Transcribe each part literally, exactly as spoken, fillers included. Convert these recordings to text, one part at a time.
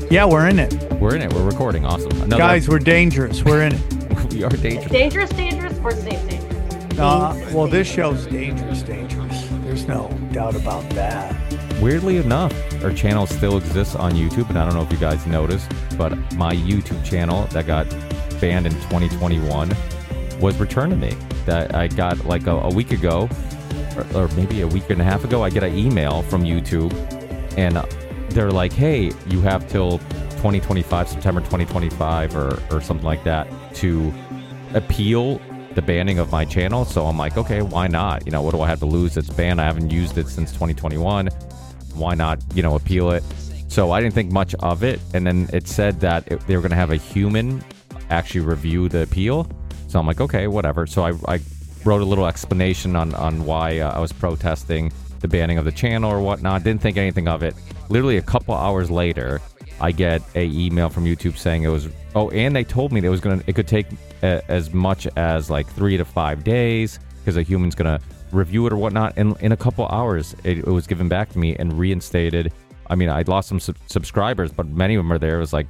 Yeah, we're in it. We're in it. We're recording. Awesome. Another Guys, we're dangerous. We're in it. we are dangerous. Dangerous, dangerous, or safe, dangerous? Uh, well, this show's dangerous, dangerous. There's no doubt about that. Weirdly enough, our channel still exists on YouTube, and I don't know if you guys noticed, but my YouTube channel that got banned in twenty twenty-one was returned to me. That I got like a, a week ago, or, or maybe a week and a half ago, I get an email from YouTube, and they're like, hey, you have till twenty twenty-five, September twenty twenty-five, or, or something like that, to appeal the banning of my channel. So I'm like, okay, why not? You know, what do I have to lose? It's banned. I haven't used it since twenty twenty-one. Why not, you know, appeal it? So I didn't think much of it. And then it said that it, they were going to have a human actually review the appeal. So I'm like, okay, whatever. So I, I wrote a little explanation on, on why uh, I was protesting the banning of the channel or whatnot. Didn't think anything of it. Literally a couple hours later, I get a email from YouTube saying it was, oh, and they told me that it was going to, it could take a, as much as like three to five days because a human's going to review it or whatnot. And in a couple hours, it, it was given back to me and reinstated. I mean, I lost some sub- subscribers, but many of them are there. It was like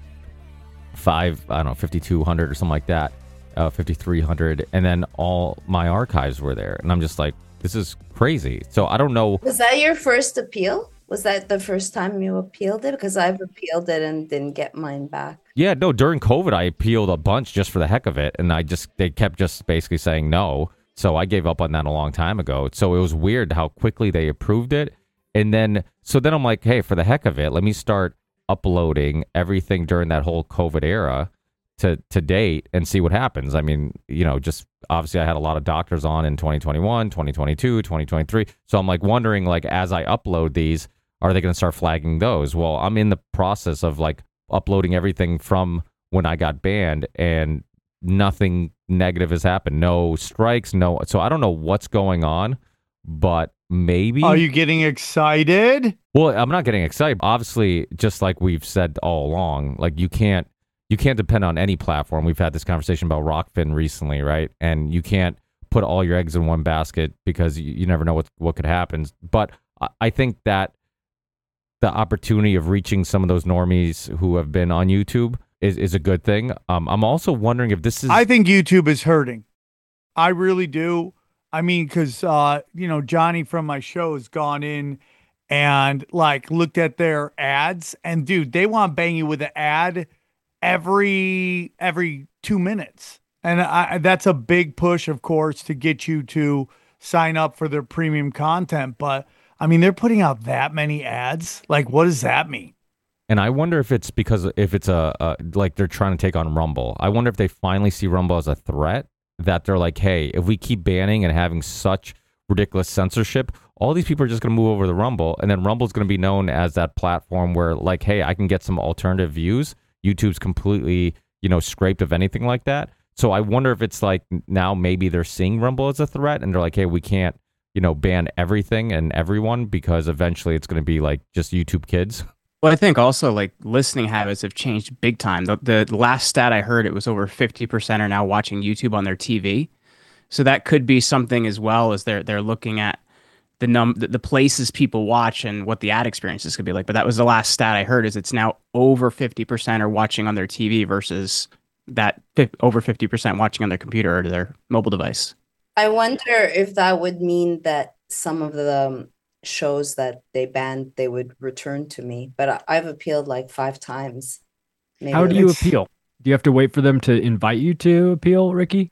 five, I don't know, fifty-two hundred or something like that, uh, fifty-three hundred. And then all my archives were there. And I'm just like, this is crazy. So I don't know. Was that your first appeal? Was that the first time you appealed it? Because I've appealed it and didn't get mine back. Yeah, no, during COVID, I appealed a bunch just for the heck of it. And I just, they kept just basically saying no. So I gave up on that a long time ago. So it was weird how quickly they approved it. And then, so then I'm like, hey, for the heck of it, let me start uploading everything during that whole COVID era to, to date and see what happens. I mean, you know, just obviously I had a lot of doctors on in twenty twenty-one, twenty twenty-two, twenty twenty-three. So I'm like wondering, like, as I upload these, are they going to start flagging those? Well, I'm in the process of like uploading everything from when I got banned, and nothing negative has happened. No strikes, no. So I don't know what's going on, but maybe. Are you getting excited? Well, I'm not getting excited. Obviously, just like we've said all along, like you can't you can't depend on any platform. We've had this conversation about Rockfin recently, right? And you can't put all your eggs in one basket because you, you never know what what could happen. But I, I think that the opportunity of reaching some of those normies who have been on YouTube is, is a good thing. Um, I'm also wondering if this is... I think YouTube is hurting. I really do. I mean, because, uh, you know, Johnny from my show has gone in and, like, looked at their ads. And, dude, they want to bang you with an ad every every two minutes. And I, that's a big push, of course, to get you to sign up for their premium content. But, I mean, they're putting out that many ads. Like, what does that mean? And I wonder if it's because if it's a, a like they're trying to take on Rumble. I wonder if they finally see Rumble as a threat, that they're like, hey, if we keep banning and having such ridiculous censorship, all these people are just going to move over to Rumble, and then Rumble's going to be known as that platform where, like, hey, I can get some alternative views. YouTube's completely, you know, scraped of anything like that. So I wonder if it's like now maybe they're seeing Rumble as a threat, and they're like, hey, we can't, you know, ban everything and everyone because eventually it's going to be like just YouTube kids. Well, I think also like listening habits have changed big time. The, the last stat I heard, it was over fifty percent are now watching YouTube on their T V. So that could be something as well, as they're they're looking at the num the, the places people watch and what the ad experiences could be like. But that was the last stat I heard, is it's now over fifty percent are watching on their T V versus that fi- over fifty percent watching on their computer or their mobile device. I wonder if that would mean that some of the um, shows that they banned, they would return to me. But I, I've appealed like five times. Maybe How do you it's- appeal? Do you have to wait for them to invite you to appeal, Ricky?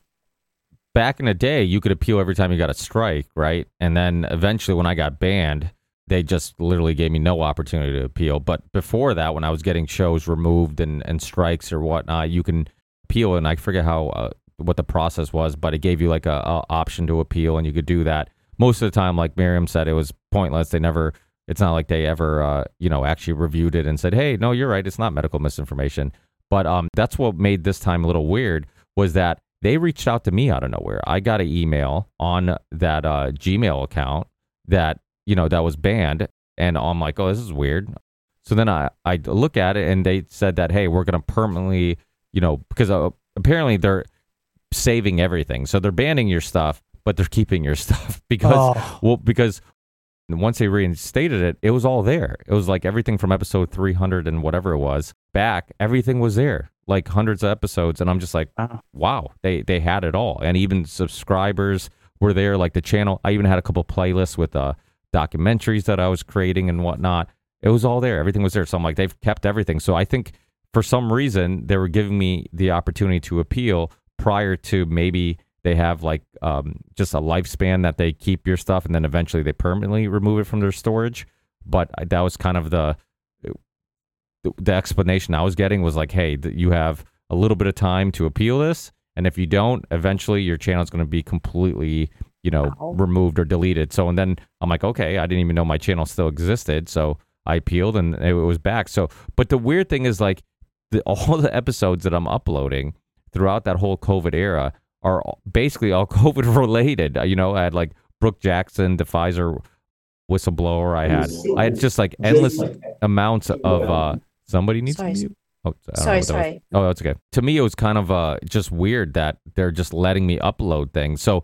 Back in the day, you could appeal every time you got a strike, right? And then eventually when I got banned, they just literally gave me no opportunity to appeal. But before that, when I was getting shows removed and, and strikes or whatnot, you can appeal. And I forget how uh, what the process was, but it gave you like a, a option to appeal, and you could do that. Most of the time, like Miriam said, it was pointless. They never, it's not like they ever, uh, you know, actually reviewed it and said, hey, no, you're right, it's not medical misinformation. But um, that's what made this time a little weird, was that they reached out to me out of nowhere. I got an email on that uh, Gmail account that, you know, that was banned. And I'm like, oh, this is weird. So then I, I look at it, and they said that, hey, we're going to permanently, you know, because uh, apparently they're saving everything. So they're banning your stuff, but they're keeping your stuff because, Oh. well, because And once they reinstated it, it was all there. It was like everything from episode three hundred and whatever it was back, everything was there, like hundreds of episodes. And I'm just like, Wow. wow, they, they had it all. And even subscribers were there, like the channel. I even had a couple playlists with uh, documentaries that I was creating and whatnot. It was all there. Everything was there. So I'm like, they've kept everything. So I think for some reason, they were giving me the opportunity to appeal prior to maybe they have like um, just a lifespan that they keep your stuff and then eventually they permanently remove it from their storage. But that was kind of the the, the explanation I was getting was like, hey, th- you have a little bit of time to appeal this. And if you don't, eventually your channel is going to be completely, you know, Wow. removed or deleted. So, and then I'm like, okay, I didn't even know my channel still existed. So I appealed and it was back. So, but the weird thing is like the, all the episodes that I'm uploading throughout that whole COVID era are basically all COVID related. You know, I had like Brooke Jackson, the Pfizer whistleblower. I had, I had just like endless amounts of, uh, somebody needs Sorry. to mute. Oh, I don't know Sorry, what that was. sorry. Oh, that's okay. To me, it was kind of uh, just weird that they're just letting me upload things. So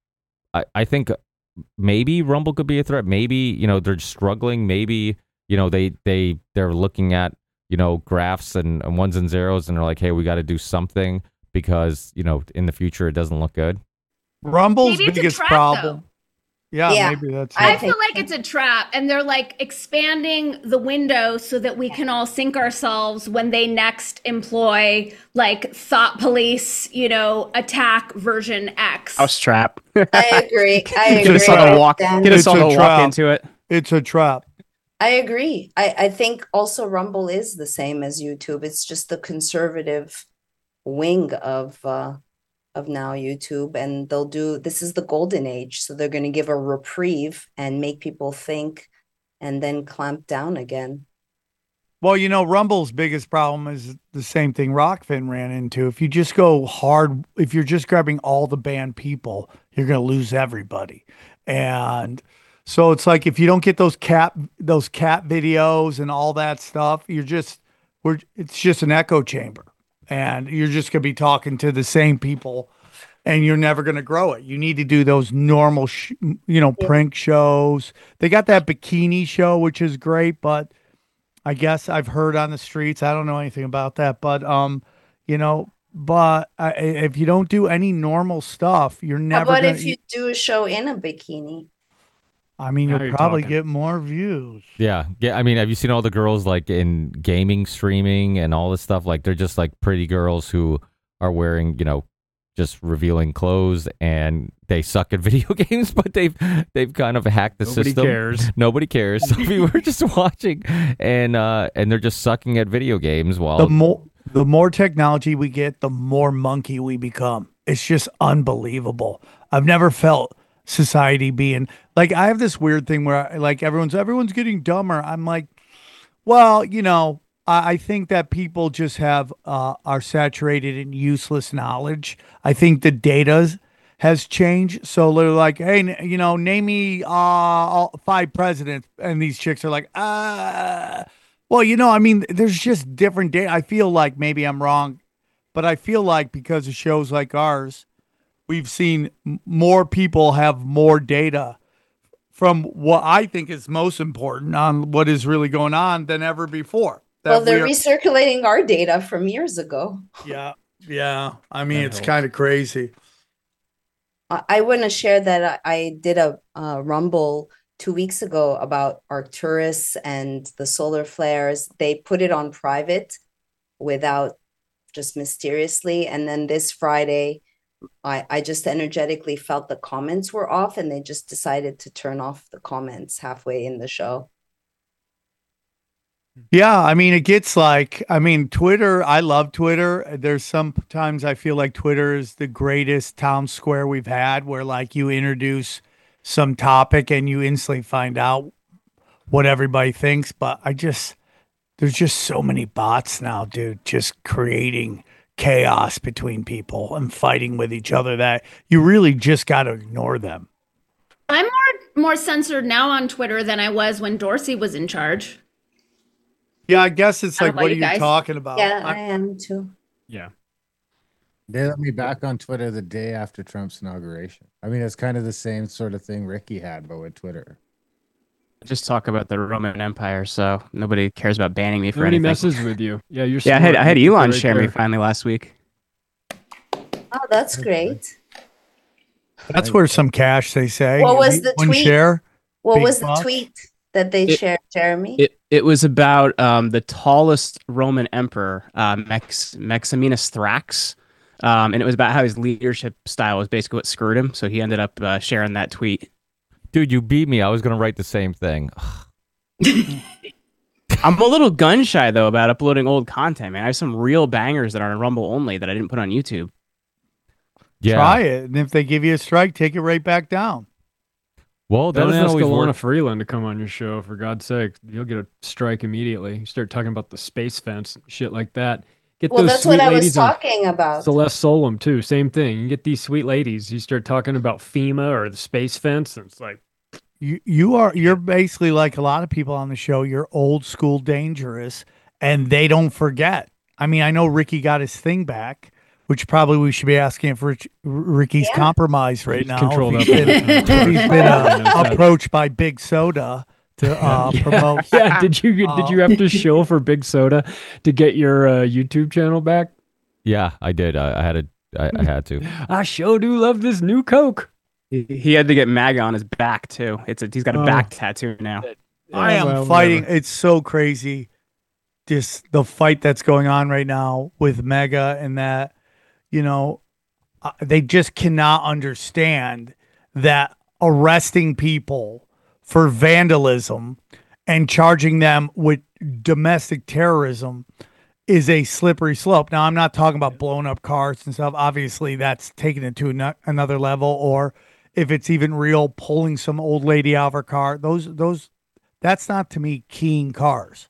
I, I think maybe Rumble could be a threat. Maybe, you know, they're struggling. Maybe, you know, they, they, they're looking at, you know, graphs and, and ones and zeros and they're like, hey, we got to do something because, you know, in the future, it doesn't look good. Rumble's Maybe it's a biggest trap, problem. though. Yeah, Yeah. maybe that's I I it. feel think- like it's a trap, and they're like expanding the window so that we can all sync ourselves when they next employ like thought police, you know, attack version X. House trap. I agree. I Get agree. us all to with walk. Dan. Get It's us all a to walk trap. into it. It's a trap. I agree. I, I think also Rumble is the same as YouTube. It's just the conservative wing of uh, of now YouTube, and they'll do this is the golden age, so they're going to give a reprieve and make people think, and then clamp down again. Well, you know, Rumble's biggest problem is the same thing Rockfin ran into. If you just go hard, if you're just grabbing all the banned people, you're going to lose everybody. And so it's like if you don't get those cat those cat videos and all that stuff, you're just we're it's just an echo chamber. And you're just going to be talking to the same people and you're never going to grow it. You need to do those normal sh- you know, Yeah. prank shows. They got that bikini show which is great, but I guess I've heard on the streets. I don't know anything about that, but um, you know, but I, if you don't do any normal stuff, you're How never about gonna. if you do a show in a bikini? I mean, Now you'll you're probably talking. get more views. Yeah. Yeah. I mean, have you seen all the girls like in gaming, streaming, and all this stuff? Like, they're just like pretty girls who are wearing, you know, just revealing clothes and they suck at video games, but they've they've kind of hacked the Nobody system. cares. Nobody cares. So we were just watching and uh and they're just sucking at video games while The more the more technology we get, the more monkey we become. It's just unbelievable. I've never felt society being like I have this weird thing where I, like everyone's everyone's getting dumber. I'm like, well, you know, I, I think that people just have uh, are saturated in useless knowledge. I think the data has changed. So they're like, hey, n- you know, name me uh, all five presidents, and these chicks are like, uh well, you know, I mean, there's just different data. I feel like maybe I'm wrong, but I feel like because of shows like ours, we've seen m- more people have more data from what I think is most important on what is really going on than ever before. That Well, they're we are- recirculating our data from years ago. yeah, yeah. I mean, That it's helps. kind of crazy. I, I want to share that I, I did a uh, Rumble two weeks ago about Arcturus and the solar flares. They put it on private without just mysteriously. And then this Friday, I, I just energetically felt the comments were off and they just decided to turn off the comments halfway in the show. Yeah, I mean, it gets like, I mean, Twitter, I love Twitter. There's sometimes I feel like Twitter is the greatest town square we've had where like you introduce some topic and you instantly find out what everybody thinks. But I just, there's just so many bots now, dude, just creating chaos between people and fighting with each other that you really just got to ignore them. I'm more more censored now on Twitter than I was when Dorsey was in charge. Yeah, I guess it's I like, don't know what are you you guys. talking about? Yeah, I I- am too. Yeah. They let me back on Twitter the day after Trump's inauguration. I mean, it's kind of the same sort of thing Ricky had, but with Twitter. just talk about the Roman Empire, so nobody cares about banning me for Nobody anything. messes with you. Yeah, you're. Yeah, I had smart. I had You keep it Elon right share me there. finally last week. Oh, that's great. That's where some cash, they say. What was the One tweet? share. What Big was the bucks. tweet that they It- shared, Jeremy? It it was about um, the tallest Roman emperor, uh, Max, Maximinus Thrax, um, and it was about how his leadership style was basically what screwed him. So he ended up uh, sharing that tweet. Dude, you beat me. I was gonna write the same thing. I'm a little gun shy though about uploading old content, man. I have some real bangers that are on Rumble only that I didn't put on YouTube. Yeah. Try it, and if they give you a strike, take it right back down. Well, that Don't doesn't ask always Alana work. Freeland to come on your show, for God's sake. You'll get a strike immediately. You start talking about the space fence, shit like that. Get Well, those that's sweet what I was ladies on talking about. Celeste Solum too. Same thing. You get these sweet ladies. You start talking about FEMA or the space fence, and it's like, You you are you're basically like a lot of people on the show. You're old school dangerous, and they don't forget. I mean, I know Ricky got his thing back, which probably we should be asking if Rich, Ricky's Yeah. compromised right He's now. controlled If he's up been, on it. if he's been uh, Yeah. approached by Big Soda to uh, promote. yeah. Did you did Uh, you have to shill for Big Soda to get your uh, YouTube channel back? Yeah, I did. I, I had to. I, I had to. I sure do love this new Coke. He, he had to get MAGA on his back too. It's a, he's got a Oh. back tattoo now. I Yeah, am well, fighting. whatever. It's so crazy. Just the fight that's going on right now with Mega and that, you know, uh, they just cannot understand that arresting people for vandalism and charging them with domestic terrorism is a slippery slope. Now, I'm not talking about blowing up cars and stuff. Obviously, that's taking it to ano- another level. Or if it's even real, pulling some old lady out of her car. Those, those, that's not to me keying cars.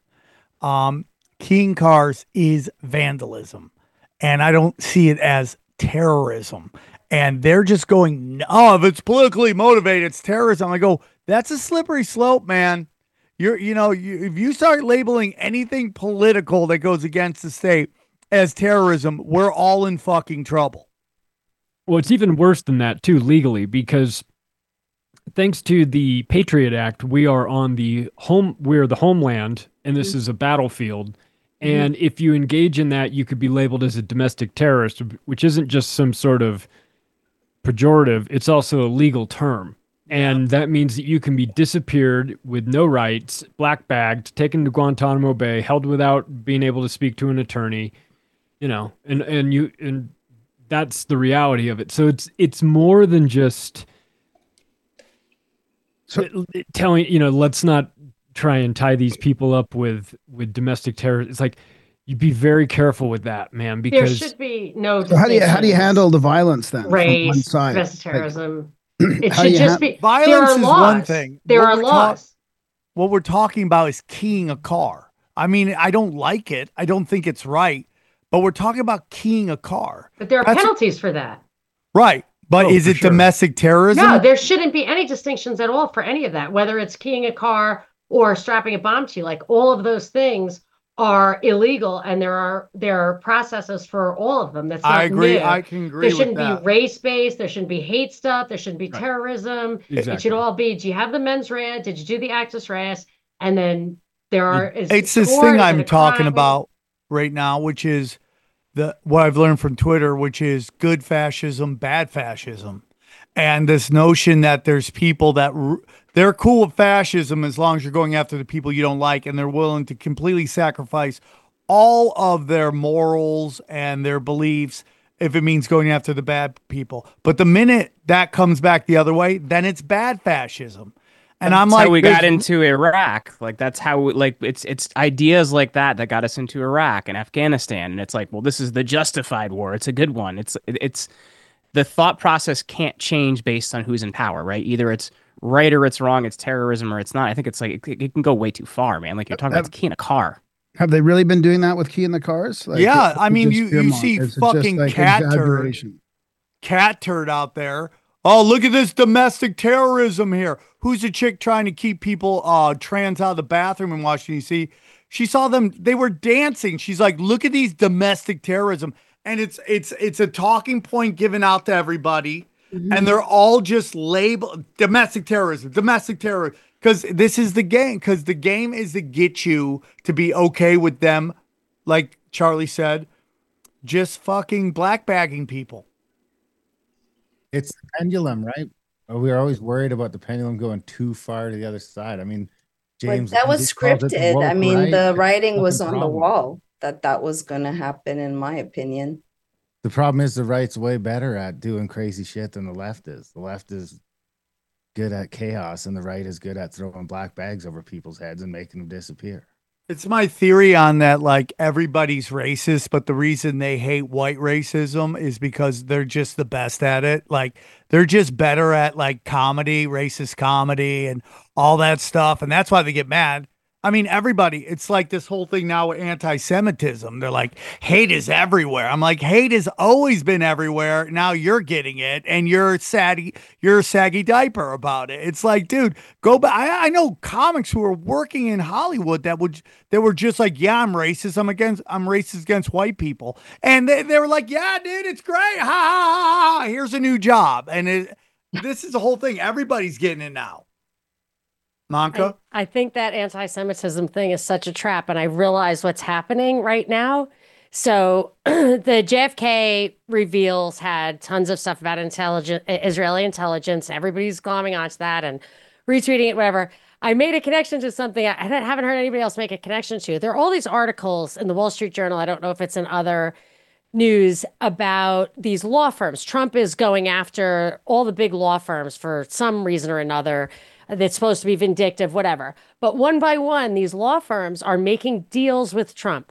Um, keying cars is vandalism, and I don't see it as terrorism. And they're just going, oh, if it's politically motivated, it's terrorism. I go, that's a slippery slope, man. You're, you know, you, if you start labeling anything political that goes against the state as terrorism, we're all in fucking trouble. Well, it's even worse than that too, legally, because thanks to the Patriot Act, we are on the home, we're the homeland, and this is a battlefield. And if you engage in that, you could be labeled as a domestic terrorist, which isn't just some sort of pejorative, it's also a legal term. And that means that you can be disappeared with no rights, black bagged, taken to Guantanamo Bay, held without being able to speak to an attorney, you know, and, and you, and that's the reality of it. So it's, it's more than just So- it- it telling, you know, let's not try and tie these people up with, with domestic terror. It's like, you be very careful with that, man, There because should be no. So how do you how do you distinctions. handle the violence then? from one race, side? domestic Like, terrorism? It how should do you just ha- be there Violence are is laws. one thing. There What are we're ta- laws. What we're talking about is keying a car. I mean, I don't like it. I don't think it's right, but we're talking about keying a car. But there are That's- penalties for that. Right. But Oh, is for it sure. domestic terrorism? No, there shouldn't be any distinctions at all for any of that, whether it's keying a car or strapping a bomb to you. Like all of those things are illegal, and there are there are processes for all of them. That's not I agree. new. I can agree There with shouldn't that. be race based. There shouldn't be hate stuff. There shouldn't be Right. terrorism. It Exactly. should all be: do you have the mens rea? Did you do the actus reus? And then there are. Is It's it this tort? thing Is it I'm a talking crime? about right now, which is the what I've learned from Twitter, which is good fascism, bad fascism. And this notion that there's people that r- they're cool with fascism as long as you're going after the people you don't like, and they're willing to completely sacrifice all of their morals and their beliefs if it means going after the bad people. But the minute that comes back the other way, then it's bad fascism. And I'm That's like, how we there's- got into Iraq. Like that's how like it's it's ideas like that that got us into Iraq and Afghanistan. And it's like, well, this is the justified war. It's a good one. It's it's the thought process can't change based on who's in power, right? Either it's right or it's wrong. It's terrorism or it's not. I think it's like it, it can go way too far, man. Like you're talking about keying a car. Have they really been doing that with key in the cars? Like, Yeah, is I it mean, just you- fear you mon- see is it just, fucking like, cat turd. exaggeration? cat turd out there. Oh, look at this domestic terrorism here. Who's the chick trying to keep people uh trans out of the bathroom in Washington, D C? She saw them, they were dancing. She's like, look at these domestic terrorism. And it's it's it's a talking point given out to everybody. And they're all just labeled domestic terrorism, domestic terrorism. Because this is the game. Because the game is to get you to be okay with them, like Charlie said, just fucking black bagging people. It's the pendulum, right? We are always worried about the pendulum going too far to the other side. I mean, James, that was scripted. I mean, the writing was on the wall that that was going to happen, in my opinion. The problem is the right's way better at doing crazy shit than the left is. The left is good at chaos, and the right is good at throwing black bags over people's heads and making them disappear. It's my theory on that, like, everybody's racist, but the reason they hate white racism is because they're just the best at it. Like, they're just better at, like, comedy, racist comedy, and all that stuff. And that's why they get mad. I mean, everybody, it's like this whole thing now with anti-Semitism. They're like, hate is everywhere. I'm like, hate has always been everywhere. Now you're getting it, and you're saggy, you're a saggy diaper about it. It's like, dude, go back. I, I know comics who are working in Hollywood that would, they were just like, yeah, I'm racist. I'm against, I'm racist against white people. And they, they were like, yeah, dude, it's great. Ha, ha, ha, ha. Here's a new job. And it, this is the whole thing. Everybody's getting it now. Monica? I, I think that anti-Semitism thing is such a trap, and I realize what's happening right now. So the J F K reveals had tons of stuff about intelligence, Israeli intelligence. Everybody's glomming onto that and retweeting it, whatever. I made a connection to something I haven't heard anybody else make a connection to. There are all these articles in the Wall Street Journal. I don't know if it's in other news about these law firms. Trump is going after all the big law firms for some reason or another. That's supposed to be vindictive, whatever. But one by one, these law firms are making deals with Trump.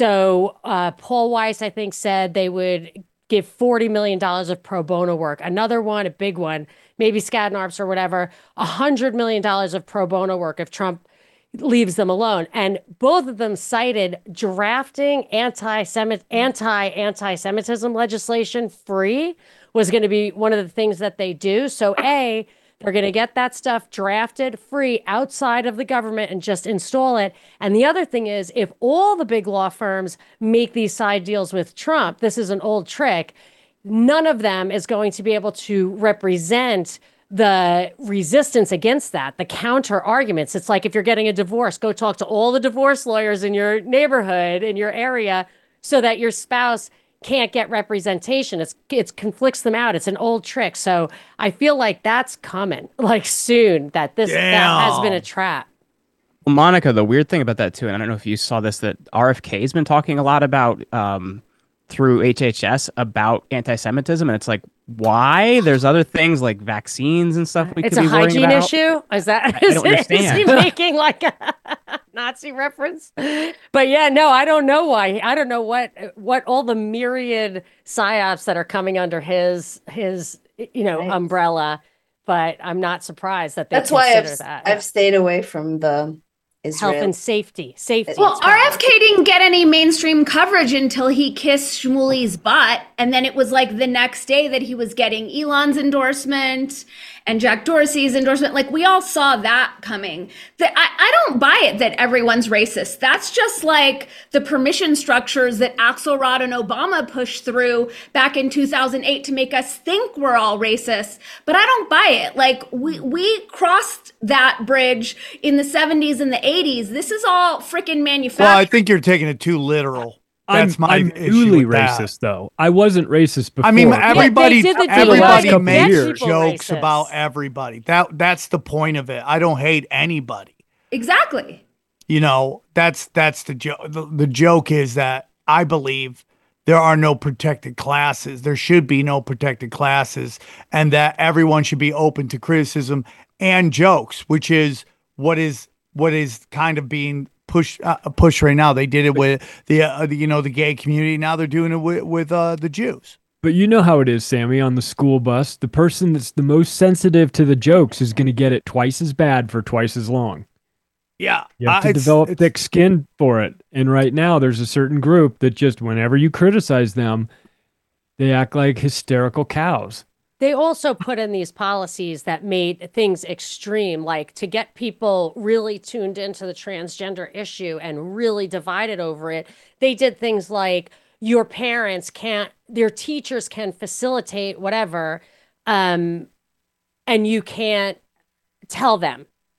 So uh, Paul Weiss, I think, said they would give forty million dollars of pro bono work. Another one, a big one, maybe Skadden Arps or whatever, one hundred million dollars of pro bono work if Trump leaves them alone. And both of them cited drafting anti-Semit- anti-anti-Semitism legislation free was going to be one of the things that they do. So A, they're going to get that stuff drafted free outside of the government and just install it. And the other thing is, if all the big law firms make these side deals with Trump, this is an old trick, none of them is going to be able to represent the resistance against that, the counter arguments. It's like if you're getting a divorce, go talk to all the divorce lawyers in your neighborhood, in your area, so that your spouse can't get representation. It's it conflicts them out. It's an old trick. So I feel like that's coming, like soon. That this that has been a trap. Well, Monica, the weird thing about that too, and I don't know if you saw this, that R F K has been talking a lot about um, through H H S about anti-Semitism, and it's like, why? There's other things like vaccines and stuff we it's could be worrying about. It's a hygiene issue? Is that, is, I don't understand. Is he making like a Nazi reference? But yeah, no, I don't know why. I don't know what what all the myriad psyops that are coming under his his you know right. umbrella, but I'm not surprised that they That's why I've, that. I've stayed away from the Israel. Health and safety. Safety. Well, R F K didn't get any mainstream coverage until he kissed Shmuley's butt. And then it was like the next day that he was getting Elon's endorsement and Jack Dorsey's endorsement. Like, we all saw that coming. That I, I don't buy it that everyone's racist. That's just like the permission structures that Axelrod and Obama pushed through back in two thousand eight to make us think we're all racist. But I don't buy it. Like, we, we crossed that bridge in the seventies and the eighties. This is all freaking manufactured. Well, I think you're taking it too literal. That's I'm, my I'm issue newly with that. racist, though. I wasn't racist before. I mean, everybody, Yeah, they did the everybody deal. makes Years. jokes Racist. about everybody. That that's the point of it. I don't hate anybody. Exactly. You know, that's that's the joke. The, the joke is that I believe there are no protected classes. There should be no protected classes, and that everyone should be open to criticism and jokes, which is what is what is kind of being push uh, push right now. They did it with the, uh, the you know the gay community. Now they're doing it with with uh, the Jews. But you know how it is, Sammy, on the school bus. The person that's the most sensitive to the jokes is going to get it twice as bad for twice as long. Yeah, you have to uh, develop it's, thick skin for it. And right now, there's a certain group that just whenever you criticize them, they act like hysterical cows. They also put in these policies that made things extreme, like to get people really tuned into the transgender issue and really divided over it. They did things like your parents can't, their teachers can facilitate whatever, um, and you can't tell them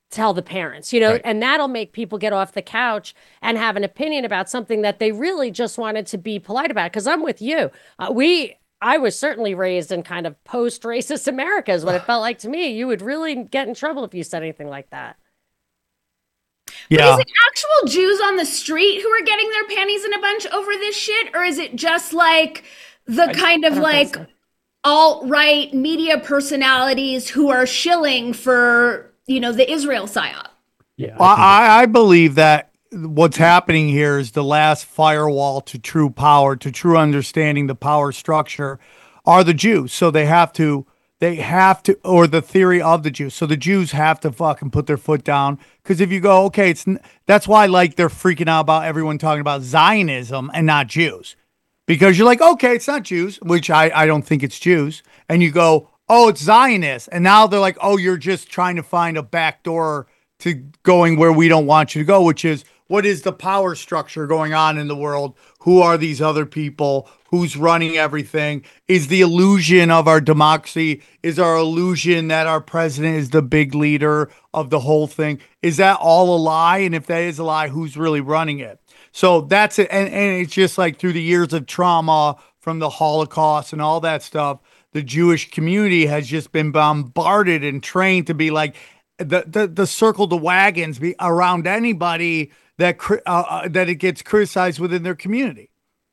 tell the parents, you know, Right. and that'll make people get off the couch and have an opinion about something that they really just wanted to be polite about. Because I'm with you. Uh, we, I was certainly raised in kind of post-racist America is what it felt like to me. You would really get in trouble if you said anything like that. But Yeah. is it actual Jews on the street who are getting their panties in a bunch over this shit? Or is it just like the kind of I don't like think so. alt-right media personalities who are shilling for, you know, the Israel psyop? Yeah. Well, I, I believe that what's happening here is the last firewall to true power, to true understanding the power structure, are the Jews. So they have to, they have to, or the theory of the Jews. So the Jews have to fucking put their foot down. Because if you go, okay, it's that's why like they're freaking out about everyone talking about Zionism and not Jews. Because you're like, okay, it's not Jews, which I, I don't think it's Jews. And you go, oh, it's Zionists. And now they're like, oh, you're just trying to find a back door to going where we don't want you to go, which is what is the power structure going on in the world? Who are these other people? Who's running everything? Is the illusion of our democracy, is our illusion that our president is the big leader of the whole thing? Is that all a lie? And if that is a lie, who's really running it? So that's it. And, and it's just like through the years of trauma from the Holocaust and all that stuff, the Jewish community has just been bombarded and trained to be like the the, the circle the wagons be around anybody that cri- uh, uh, that it gets criticized within their community.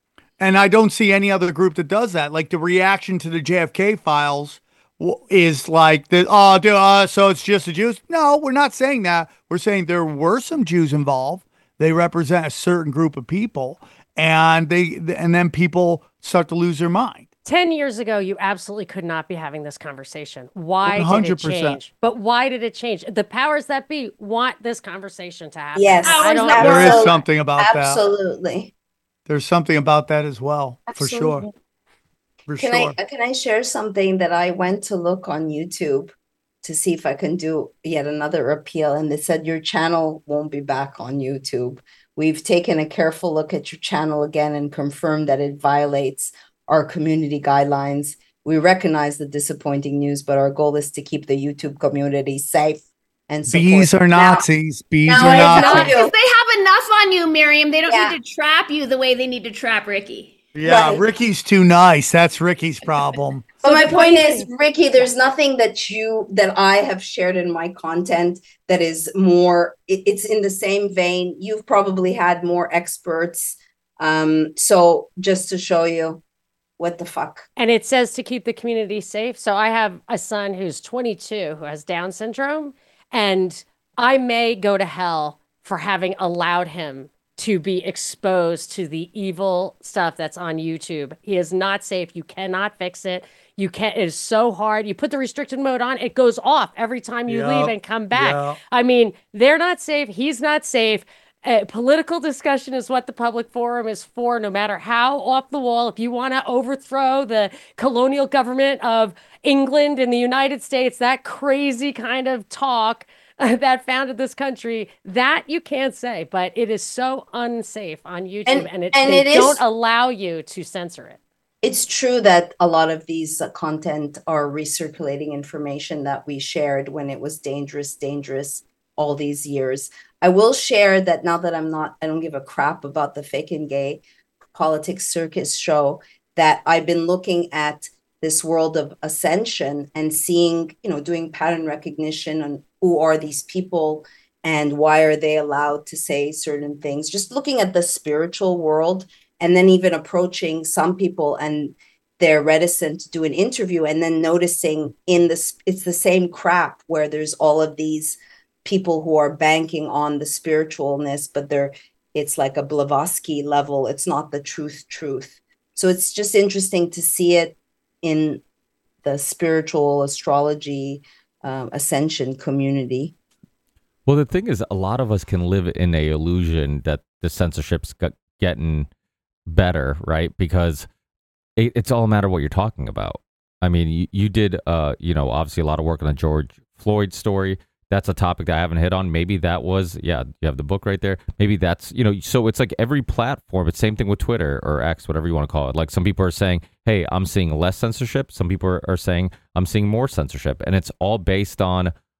And I don't see any other group that does that. Like the reaction to the J F K files w- is like, the, oh, dude, uh, so it's just the Jews? No, we're not saying that. We're saying there were some Jews involved. They represent a certain group of people, and they and then people start to lose their mind. ten years ago, you absolutely could not be having this conversation. Why one did hundred it percent. change? But why did it change? The powers that be want this conversation to happen. Yes, I don't that There is absolutely. something about that. Absolutely. There's something about that as well, for sure. Absolutely. For Can sure. I can I share something that I went to look on YouTube to see if I can do yet another appeal, and they said your channel won't be back on YouTube. We've taken a careful look at your channel again and confirmed that it violates our community guidelines. We recognize the disappointing news, but our goal is to keep the YouTube community safe and support. Bees are Now- Nazis. Bees now are it's Nazis. not- Because they have enough on you, Miriam. They don't Yeah. need to trap you the way they need to trap Ricky. Yeah, Right. Ricky's too nice. That's Ricky's problem. But So my the point funny is, thing- Ricky, there's nothing that you that I have shared in my content that is more. It, it's in the same vein. You've probably had more experts. Um, so just to show you, what the fuck? And it says to keep the community safe. So I have a son who's twenty-two who has Down syndrome, and I may go to hell for having allowed him to be exposed to the evil stuff that's on YouTube. He is not safe. You cannot fix it. You can't, it is so hard. You put the restricted mode on, it goes off every time you Yep. leave and come back. Yep. I mean, they're not safe. He's not safe. Uh, political discussion is what the public forum is for, no matter how off the wall. If you want to overthrow the colonial government of England and the United States, that crazy kind of talk uh, that founded this country, that you can't say, but it is so unsafe on YouTube, and, And- it, and they it is- don't allow you to censor it. It's true that a lot of these uh, content are recirculating information that we shared when it was dangerous, dangerous all these years. I will share that now that I'm not, I don't give a crap about the Fake and Gay Politics Circus show, that I've been looking at this world of ascension and seeing, you know, doing pattern recognition on who are these people and why are they allowed to say certain things, just looking at the spiritual world, and then even approaching some people and they're reticent to do an interview, and then noticing in this, it's the same crap where there's all of these people who are banking on the spiritualness, but they're, it's like a Blavatsky level. It's not the truth truth. So it's just interesting to see it in the spiritual astrology um, ascension community. Well, the thing is, a lot of us can live in a illusion that the censorship's got, getting better, right? Because it, it's all a matter of what you're talking about. I mean, you, you did, uh, you know, obviously a lot of work on the George Floyd story. That's a topic that I haven't hit on. Maybe that was, yeah, you have the book right there. Maybe that's, you know, so it's like every platform. It's same thing with Twitter or X, whatever you want to call it. Like some people are saying, hey, I'm seeing less censorship. Some people are, are saying I'm seeing more censorship. And it's all based on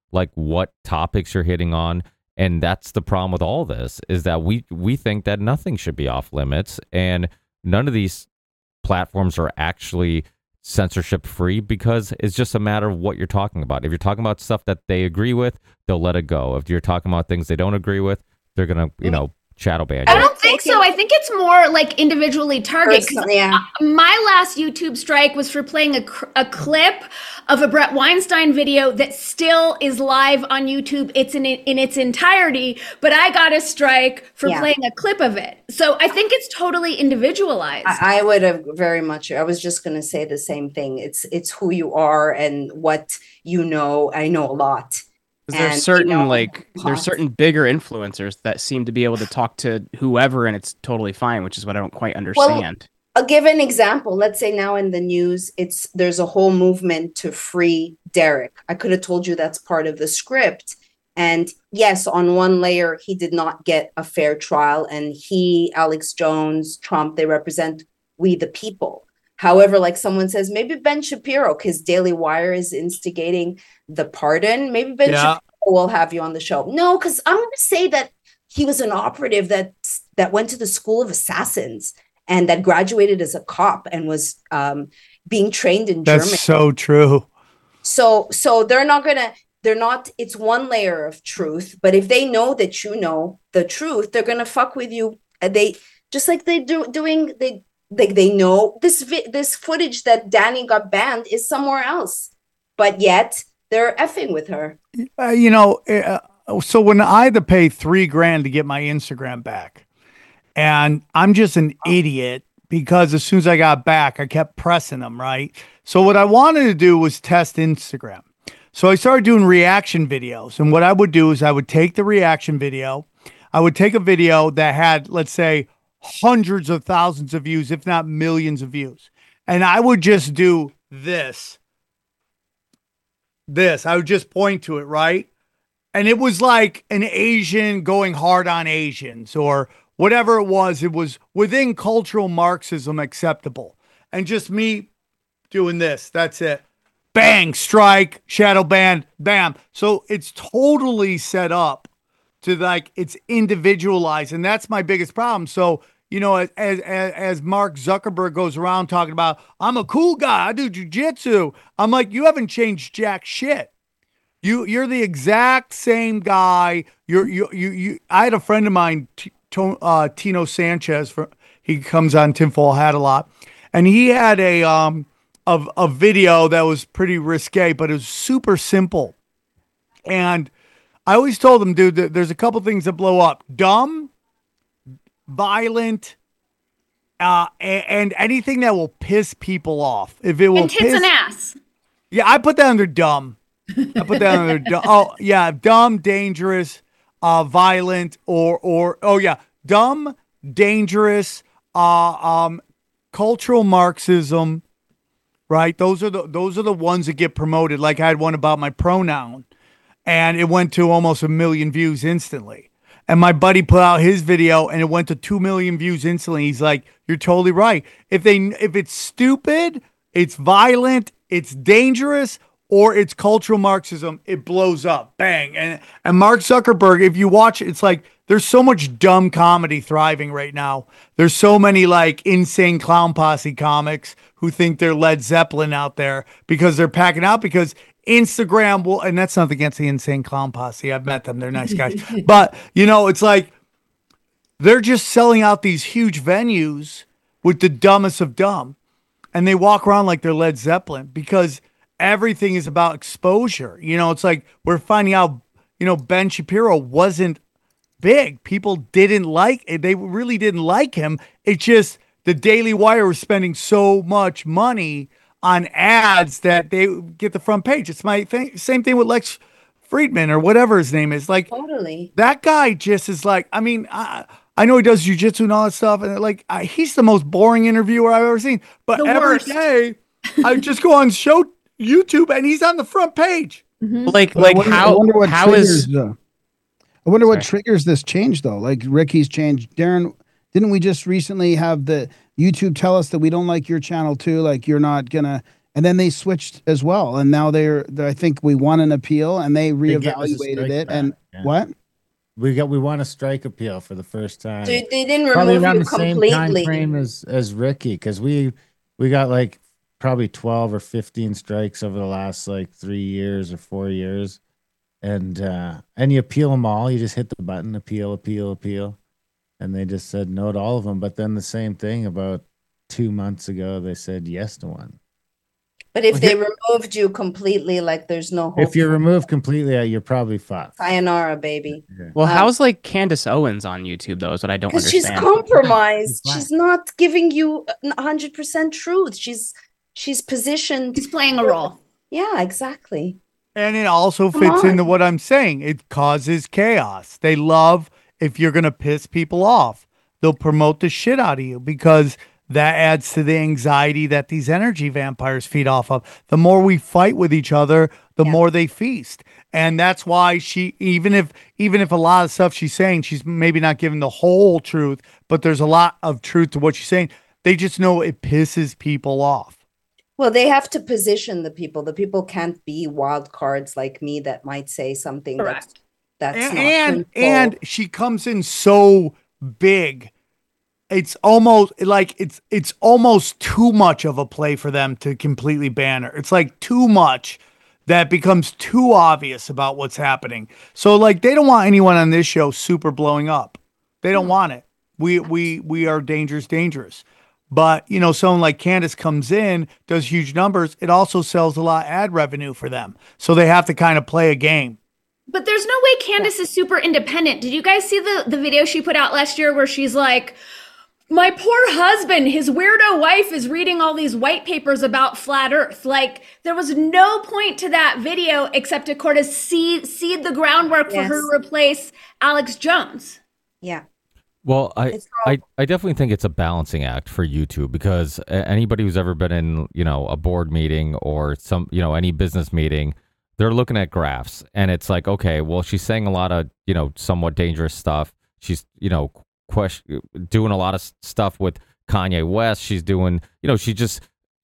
like what topics you're hitting on. And that's the problem with all this, is that we we think that nothing should be off limits, and none of these platforms are actually censorship free, because it's just a matter of what you're talking about. If you're talking about stuff that they agree with, they'll let it go. If you're talking about things they don't agree with, they're gonna, you know, shadow ban you. I don't think so. I think it's more like individually targeted. Yeah. My last YouTube strike was for playing a, a clip of a Brett Weinstein video that still is live on YouTube. It's in in its entirety, but I got a strike for Yeah. playing a clip of it. So I think it's totally individualized. I, I would have very much. I was just going to say the same thing. It's it's who you are and what you know. I know a lot. There's And, certain you know, like there's hot. certain bigger influencers that seem to be able to talk to whoever and it's totally fine, which is what I don't quite understand. I'll give an example. Let's say now in the news, it's there's a whole movement to free Derek. I could have told you that's part of the script. And yes, on one layer, he did not get a fair trial. And he, Alex Jones, Trump, they represent we the people. However, like someone says, maybe Ben Shapiro, because Daily Wire is instigating the pardon. Maybe Ben Yeah. Shapiro will have you on the show. No, because I'm going to say that he was an operative that that went to the School of Assassins and that graduated as a cop and was um, being trained in That's Germany. so true. So, so they're not gonna. They're not. It's one layer of truth, but if they know that you know the truth, they're gonna fuck with you. Uh, They just like they do doing. They they they know this vi- this footage that Danny got banned is somewhere else, but yet they're effing with her. Uh, you know, uh, so when I had to pay three grand to get my Instagram back, and I'm just an idiot because as soon as I got back, I kept pressing them, right? So what I wanted to do was test Instagram. So I started doing reaction videos. And what I would do is I would take the reaction video, I would take a video that had, let's say, hundreds of thousands of views, if not millions of views. And I would just do this. This. I would just point to it, right? And it was like an Asian going hard on Asians or whatever it was. It was within cultural Marxism acceptable. And just me doing this. That's it. Bang, strike, shadow ban, bam. So it's totally set up to like it's individualized. And that's my biggest problem. So, you know, as as as Mark Zuckerberg goes around talking about, I'm a cool guy, I do jujitsu. I'm like, you haven't changed jack shit. You you're the exact same guy. You're you you you. I had a friend of mine, T- to, uh, Tino Sanchez. For he comes on Tinfoil Hat a lot, and he had a um of a video that was pretty risque, but it was super simple. And I always told him, dude, that there's a couple things that blow up: dumb, violent, uh, and, and anything that will piss people off. If it will and tits piss, and ass. yeah, I put that under dumb. I put that under dumb. Oh yeah, dumb, dangerous, uh, violent, or or oh yeah, dumb, dangerous, uh, um, cultural Marxism. Right, those are the those are the ones that get promoted. Like I had one about my pronoun, and it went to almost a million views instantly. And my buddy put out his video, and it went to two million views instantly. He's like, "You're totally right. If they if it's stupid, it's violent, it's dangerous, or it's cultural Marxism, it blows up, bang." And and Mark Zuckerberg, if you watch it, it's like there's so much dumb comedy thriving right now. There's so many like insane clown posse comics who think they're Led Zeppelin out there because they're packing out because Instagram will, and that's nothing against the insane clown posse. I've met them. They're nice guys. But, you know, it's like they're just selling out these huge venues with the dumbest of dumb. And they walk around like they're Led Zeppelin because everything is about exposure. You know, it's like we're finding out, you know, Ben Shapiro wasn't big. People didn't like it. They really didn't like him. It's just the Daily Wire was spending so much money on ads that they get the front page. It's my thing. Same thing with Lex Friedman or whatever his name is. Like Totally. that guy just is like, I mean, I, I know he does jujitsu and all that stuff. And like, I, he's the most boring interviewer I've ever seen. But The every worst. day I just go on show YouTube and he's on the front page. Like But I like wonder- I how wonder what how triggers is the- I wonder what Sorry. triggers this change though. Like Ricky's changed. Darren, didn't we just recently have the YouTube tell us that we don't like your channel too? Like you're not gonna and then they switched as well, and now they're, they're I think we won an appeal, and they They gave us a reevaluated strike it, back, and yeah. what? We got we won a strike appeal for the first time. So they didn't Probably remove around you the same time completely. frame as as Ricky, because we we got like probably twelve or fifteen strikes over the last like three years or four years, and uh, and you appeal them all. You just hit the button, appeal, appeal, appeal, and they just said no to all of them. But then the same thing about two months ago, they said yes to one. But if they removed you completely, like there's no hope. If you're removed completely, uh, you're probably fucked. Sayonara, baby. Well, Um, how's like Candace Owens on YouTube though? Is what I don't Because she's understand. compromised. She's She's not giving you a hundred percent truth. She's she's positioned. He's playing a role. Yeah, exactly. And it also Come fits into on. what I'm saying. It causes chaos. They love, if you're going to piss people off, they'll promote the shit out of you because that adds to the anxiety that these energy vampires feed off of. The more we fight with each other, the Yeah. more they feast. And that's why she, even if even if a lot of stuff she's saying, she's maybe not giving the whole truth, but there's a lot of truth to what she's saying. They just know it pisses people off. Well, they have to position the people. The people can't be wild cards like me that might say something that's Correct. that's and not and, truthful. and she comes in so big, it's almost like it's it's almost too much of a play for them to completely ban her. It's like too much that becomes too obvious about what's happening. So like they don't want anyone on this show super blowing up. They don't want it. We we we are dangerous, dangerous. But, you know, someone like Candace comes in, does huge numbers. It also sells a lot of ad revenue for them. So they have to kind of play a game. But there's no way Candace is super independent. Did you guys see the, the video she put out last year where she's like, my poor husband, his weirdo wife is reading all these white papers about flat earth. Like there was no point to that video except to kind of seed, seed the groundwork for her Yes. to replace Alex Jones. Yeah. Well, I, It's all- I I definitely think it's a balancing act for YouTube because a- anybody who's ever been in, you know, a board meeting or some, you know, any business meeting, they're looking at graphs and it's like, okay, well, she's saying a lot of, you know, somewhat dangerous stuff. She's, you know, question, doing a lot of s- stuff with Kanye West. She's doing, you know, she just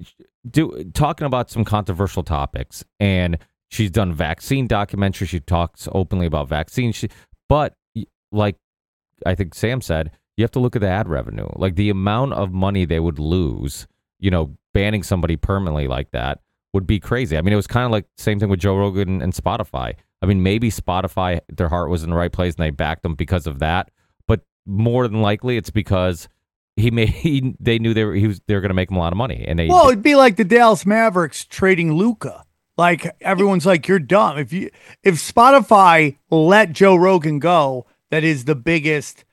do talking about some controversial topics and she's done vaccine documentaries. She talks openly about vaccines. She, but y- like, I think Sam said, you have to look at the ad revenue. Like the amount of money they would lose, you know, banning somebody permanently like that would be crazy. I mean, it was kind of like the same thing with Joe Rogan and Spotify. I mean, maybe Spotify, their heart was in the right place and they backed them because of that. But more than likely, it's because he made he, they knew they were he was they were going to make him a lot of money, and they Well, it'd be like the Dallas Mavericks trading Luca. Like everyone's like, you're dumb. If you if Spotify let Joe Rogan go, that is the biggest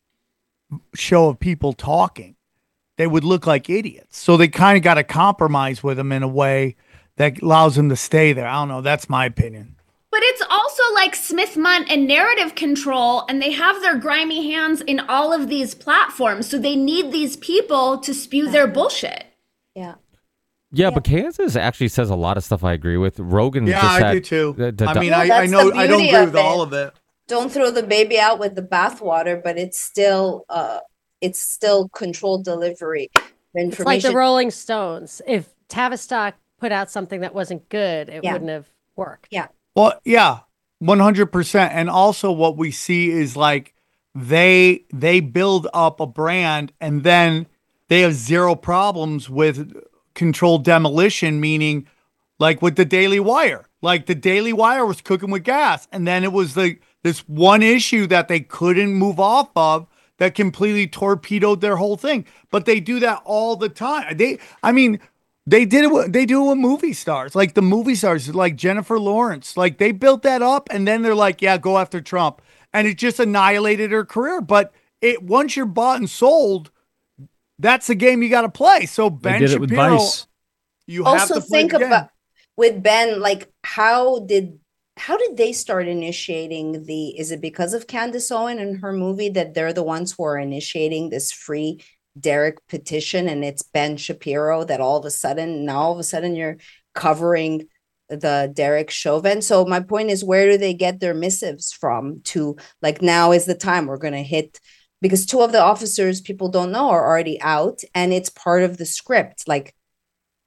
show of people talking, they would look like idiots. So they kind of got to compromise with him in a way that allows him to stay there. I don't know. That's my opinion. But it's also like Smith Mundt and narrative control, and they have their grimy hands in all of these platforms. So they need these people to spew their bullshit. Yeah. yeah, but Kansas actually says a lot of stuff I agree with. Rogan, Yeah, just I had, do too. the- the I doc- mean, Well, I, I that's know the I don't beauty agree of with all it. of it. Don't throw the baby out with the bathwater, but it's still uh it's still controlled delivery of It's like the information. Rolling Stones. If Tavistock put out something that wasn't good, it Yeah. wouldn't have worked. Yeah. Well, yeah, one hundred percent. And also what we see is like they they build up a brand and then they have zero problems with controlled demolition, meaning like with the Daily Wire. Like the Daily Wire was cooking with gas and then it was like this one issue that they couldn't move off of that completely torpedoed their whole thing. But they do that all the time. They I mean They did it. With, they do it with movie stars, like the movie stars, like Jennifer Lawrence. Like they built that up, and then they're like, "Yeah, go after Trump," and it just annihilated her career. But it once you're bought and sold, that's the game you got to play. So They Ben did it with Shapiro, Vice. you have Also to play think the game. about with Ben, like how did how did they start initiating the is it because of Candace Owen and her movie that they're the ones who are initiating this free Derek petition and it's Ben Shapiro that all of a sudden now all of a sudden you're covering the Derek Chauvin. So my point is, where do they get their missives from to like now is the time we're gonna hit, because two of the officers people don't know are already out and it's part of the script. Like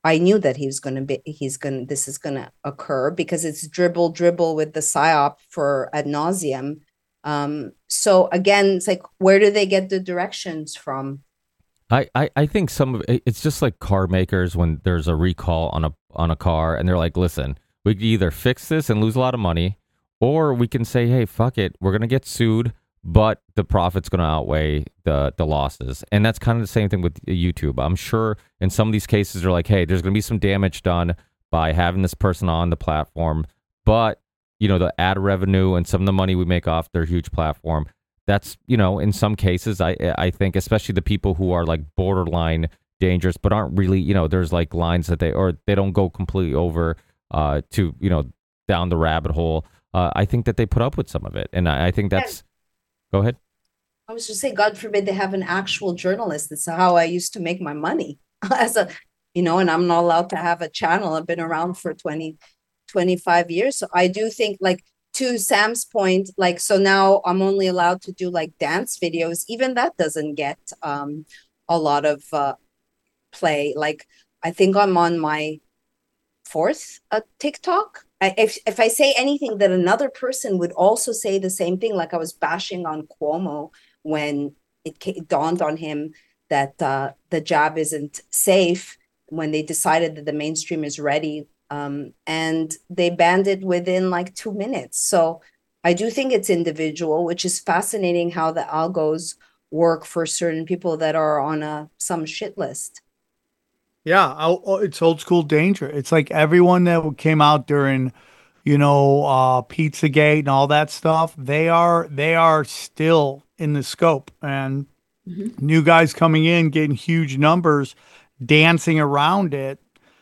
I knew that he was going to be, he's going to, this is going to occur because it's dribble, dribble with the psyop for ad nauseum. Um, so again, it's like, where do they get the directions from? I, I, I think some of it, it's just like car makers when there's a recall on a on a car and they're like, listen, we can either fix this and lose a lot of money, or we can say, hey, fuck it, we're going to get sued, but the profit's going to outweigh the the losses. And that's kind of the same thing with YouTube. I'm sure in some of these cases they're like, hey, there's going to be some damage done by having this person on the platform, but you know, the ad revenue and some of the money we make off their huge platform, that's, you know, in some cases, I I think, especially the people who are like borderline dangerous, but aren't really, you know, there's like lines that they, or they don't go completely over uh, to, you know, down the rabbit hole. Uh, I think that they put up with some of it. And I, I think that's, go ahead. I was just saying, God forbid they have an actual journalist. That's how I used to make my money as a, you know, and I'm not allowed to have a channel. I've been around for twenty, twenty-five years. So I do think, like, to Sam's point, like, so now I'm only allowed to do like dance videos. Even that doesn't get um, a lot of uh, play. Like, I think I'm on my fourth uh, TikTok. I, if if I say anything that another person would also say the same thing, like I was bashing on Cuomo when it, ca- it dawned on him that uh, the jab isn't safe, when they decided that the mainstream is ready, um, and they banned it within like two minutes. So I do think it's individual, which is fascinating how the algos work for certain people that are on a some shit list. Yeah, I'll- it's old school danger. It's like everyone that came out during, you know, uh, Pizzagate and all that stuff. They are they are still in the scope, and new guys coming in, getting huge numbers, dancing around it.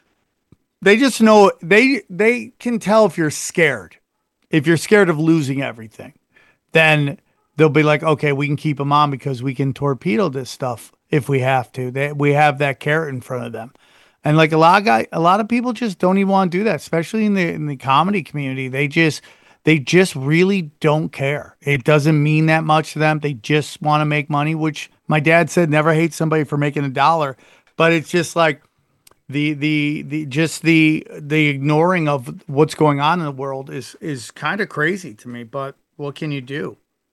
They just know they they can tell if you're scared. If you're scared of losing everything, then they'll be like, okay, we can keep them on because we can torpedo this stuff if we have to. They, we have that carrot in front of them. And like a lot of guy, a lot of people just don't even want to do that, especially in the in the comedy community. They just they just really don't care. It doesn't mean that much to them. They just want to make money, which my dad said, never hate somebody for making a dollar. But it's just like the the the just the the ignoring of what's going on in the world is is kind of crazy to me. But what can you do?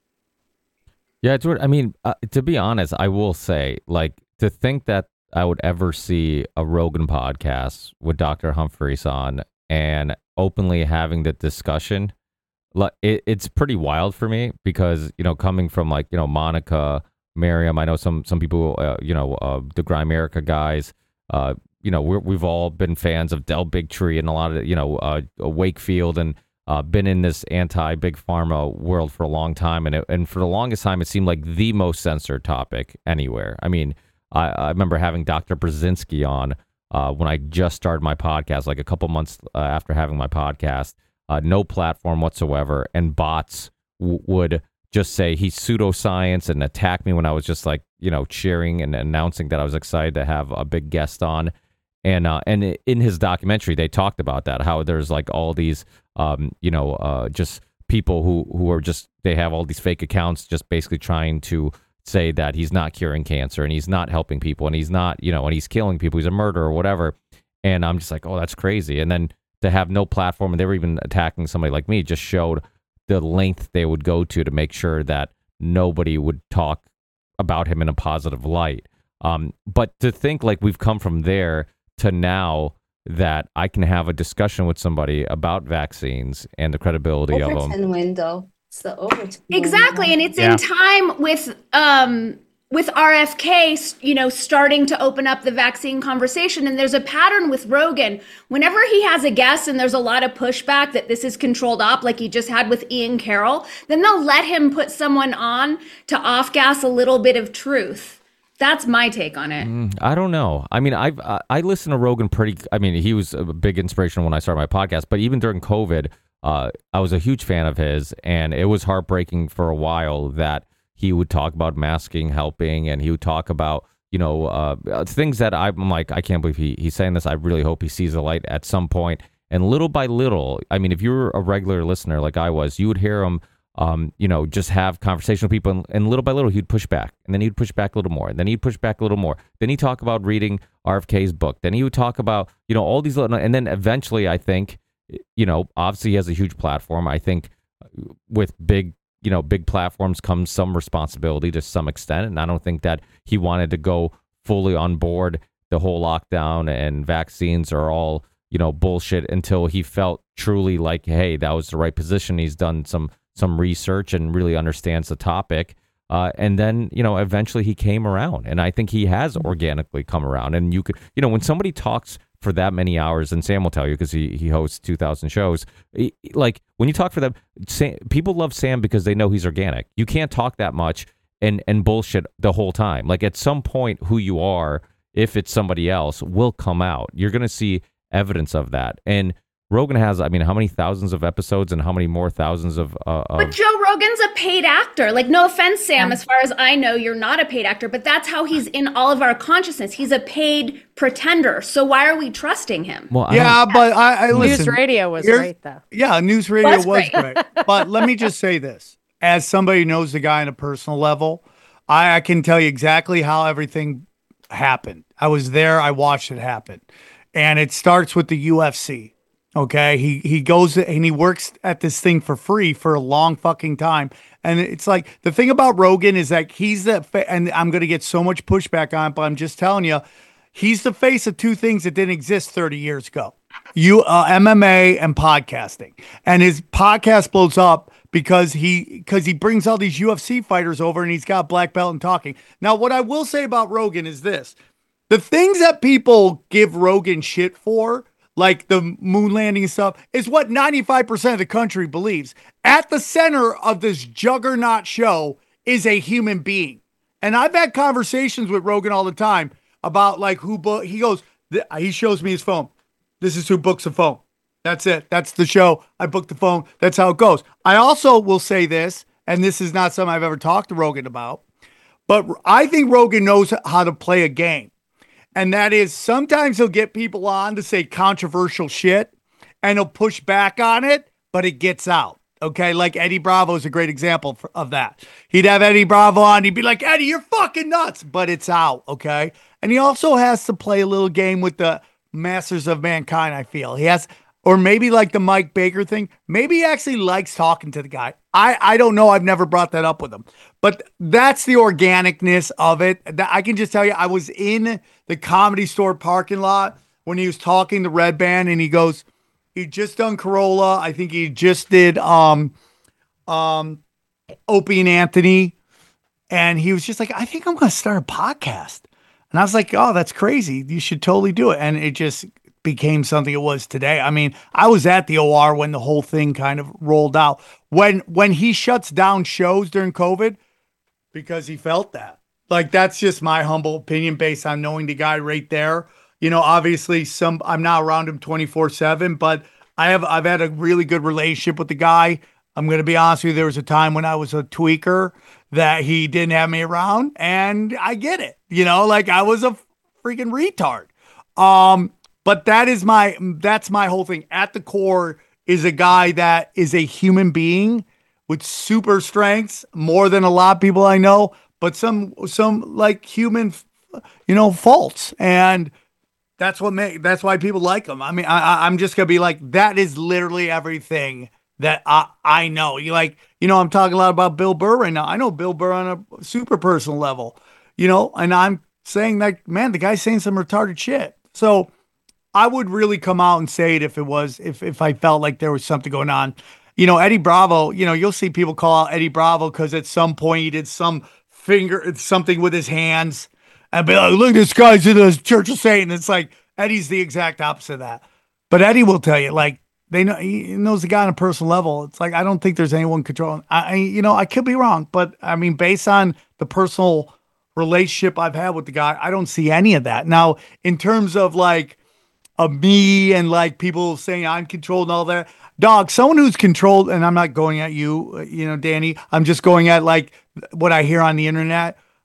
Yeah, it's weird. I mean, uh, to be honest, I will say, like, to think that I would ever see a Rogan podcast with Doctor Humphreys on and openly having the discussion, like, it, it's pretty wild for me because, you know, coming from like, you know, Monica, Miriam, I know some some people, uh, you know, uh, the Grimerica guys, uh, you know, we're, we've all been fans of Del Bigtree and a lot of, you know, uh, Wakefield, and Uh, been in this anti-big pharma world for a long time, and it, and for the longest time, it seemed like the most censored topic anywhere. I mean, I, I remember having Doctor Brzezinski on uh, when I just started my podcast, like a couple months uh, after having my podcast. Uh, no platform whatsoever, and bots w- would just say he's pseudoscience and attack me when I was just like, you know, cheering and announcing that I was excited to have a big guest on. And uh, and in his documentary, they talked about that, how there's like all these, um, you know, uh, just people who, who are just, they have all these fake accounts just basically trying to say that he's not curing cancer and he's not helping people and he's not, you know, and he's killing people, he's a murderer or whatever. And I'm just like, oh, that's crazy. And then to have no platform, and they were even attacking somebody like me, just showed the length they would go to to make sure that nobody would talk about him in a positive light. Um, but to think like we've come from there to now that I can have a discussion with somebody about vaccines and the credibility of them. Overton window. It's the Overton Exactly, window. and it's Yeah. in time with um with R F K, you know, starting to open up the vaccine conversation. And there's a pattern with Rogan. Whenever he has a guest and there's a lot of pushback that this is controlled op, like he just had with Ian Carroll, then they'll let him put someone on to off-gas a little bit of truth. That's my take on it. Mm, I don't know. I mean, I've I, I listen to Rogan pretty. I mean, he was a big inspiration when I started my podcast. But even during COVID, uh, I was a huge fan of his, and it was heartbreaking for a while that he would talk about masking helping, and he would talk about, you know, uh, things that I'm like, I can't believe he he's saying this. I really hope he sees the light at some point. And little by little, I mean, if you were a regular listener like I was, you would hear him um, you know, just have conversation with people, and, and little by little he'd push back, and then he'd push back a little more, and then he'd push back a little more. Then he'd talk about reading R F K's book. Then he would talk about, you know, all these little, and then eventually, I think, you know, obviously he has a huge platform. I think with big, you know, big platforms comes some responsibility to some extent, and I don't think that he wanted to go fully on board the whole lockdown and vaccines are all, you know, bullshit until he felt truly like, hey, that was the right position. He's done some some research and really understands the topic. Uh, and then, you know, eventually he came around, and I think he has organically come around. And you could, you know, when somebody talks for that many hours, and Sam will tell you because he, he hosts two thousand shows, he, like when you talk for them, Sam, people love Sam because they know he's organic. You can't talk that much and, and bullshit the whole time. Like at some point, who you are, if it's somebody else, will come out. You're going to see evidence of that. And Rogan has, I mean, how many thousands of episodes and how many more thousands of... Uh, of... But Joe Rogan's a paid actor. Like, no offense, Sam, as far as I know, you're not a paid actor, but that's how he's in all of our consciousness. He's a paid pretender. So why are we trusting him? Well, I yeah, don't- but I, I listen. News radio was here's- great, though. Yeah, news radio Was was great. great. But let me just say this. As somebody who knows the guy on a personal level, I, I can tell you exactly how everything happened. I was there. I watched it happen. And it starts with the U F C. Okay. He he goes and he works at this thing for free for a long fucking time. And it's like the thing about Rogan is that he's the, fa- and I'm going to get so much pushback on it, but I'm just telling you, he's the face of two things that didn't exist thirty years ago. You uh, M M A and podcasting. And his podcast blows up because he because he brings all these U F C fighters over and he's got black belt and talking. Now, what I will say about Rogan is this. The things that people give Rogan shit for, like the moon landing and stuff, is what ninety-five percent of the country believes. At the center of this juggernaut show is a human being. And I've had conversations with Rogan all the time about like who book. He goes, th- he shows me his phone. This is who books the phone. That's it. That's the show. I booked the phone. That's how it goes. I also will say this, and this is not something I've ever talked to Rogan about, but I think Rogan knows how to play a game. And that is sometimes he'll get people on to say controversial shit and he'll push back on it, but it gets out. Okay. Like Eddie Bravo is a great example for, of that. He'd have Eddie Bravo on. He'd be like, Eddie, you're fucking nuts, but it's out. Okay. And he also has to play a little game with the Masters of Mankind. I feel he has, or maybe like the Mike Baker thing. Maybe he actually likes talking to the guy. I, I don't know. I've never brought that up with him, but that's the organicness of it. That I can just tell you, I was in the Comedy Store parking lot when he was talking to Red Band, and he goes, he just done Corolla. I think he just did um, um, Opie and Anthony, and he was just like, I think I'm going to start a podcast. And I was like, oh, that's crazy. You should totally do it. And it just became something it was today. I mean, I was at the O R when the whole thing kind of rolled out. When when he shuts down shows during COVID, because he felt that. Like, that's just my humble opinion based on knowing the guy right there. You know, obviously some I'm not around him twenty-four seven, but I have I've had a really good relationship with the guy. I'm going to be honest with you, there was a time when I was a tweaker that he didn't have me around, and I get it. You know, like I was a freaking retard. Um, but that is my that's my whole thing. At the core is a guy that is a human being with super strengths, more than a lot of people I know, but some some like human, you know, faults. And that's what make that's why people like him. I mean, I, I'm just gonna be like, that is literally everything that I I know. You like, you know, I'm talking a lot about Bill Burr right now. I know Bill Burr on a super personal level, you know, and I'm saying that, man, the guy's saying some retarded shit. So I would really come out and say it if it was, if, if I felt like there was something going on. You know, Eddie Bravo, you know, you'll see people call out Eddie Bravo because at some point he did some finger, something with his hands and be like, look, this guy's in the Church of Satan. It's like, Eddie's the exact opposite of that. But Eddie will tell you, like, they know, he knows the guy on a personal level. It's like, I don't think there's anyone controlling. I, I, you know, I could be wrong, but I mean, based on the personal relationship I've had with the guy, I don't see any of that. Now, in terms of like, of me and like people saying I'm controlled and all that, dog, someone who's controlled, and I'm not going at you, you know, Danny, I'm just going at like what I hear on the internet.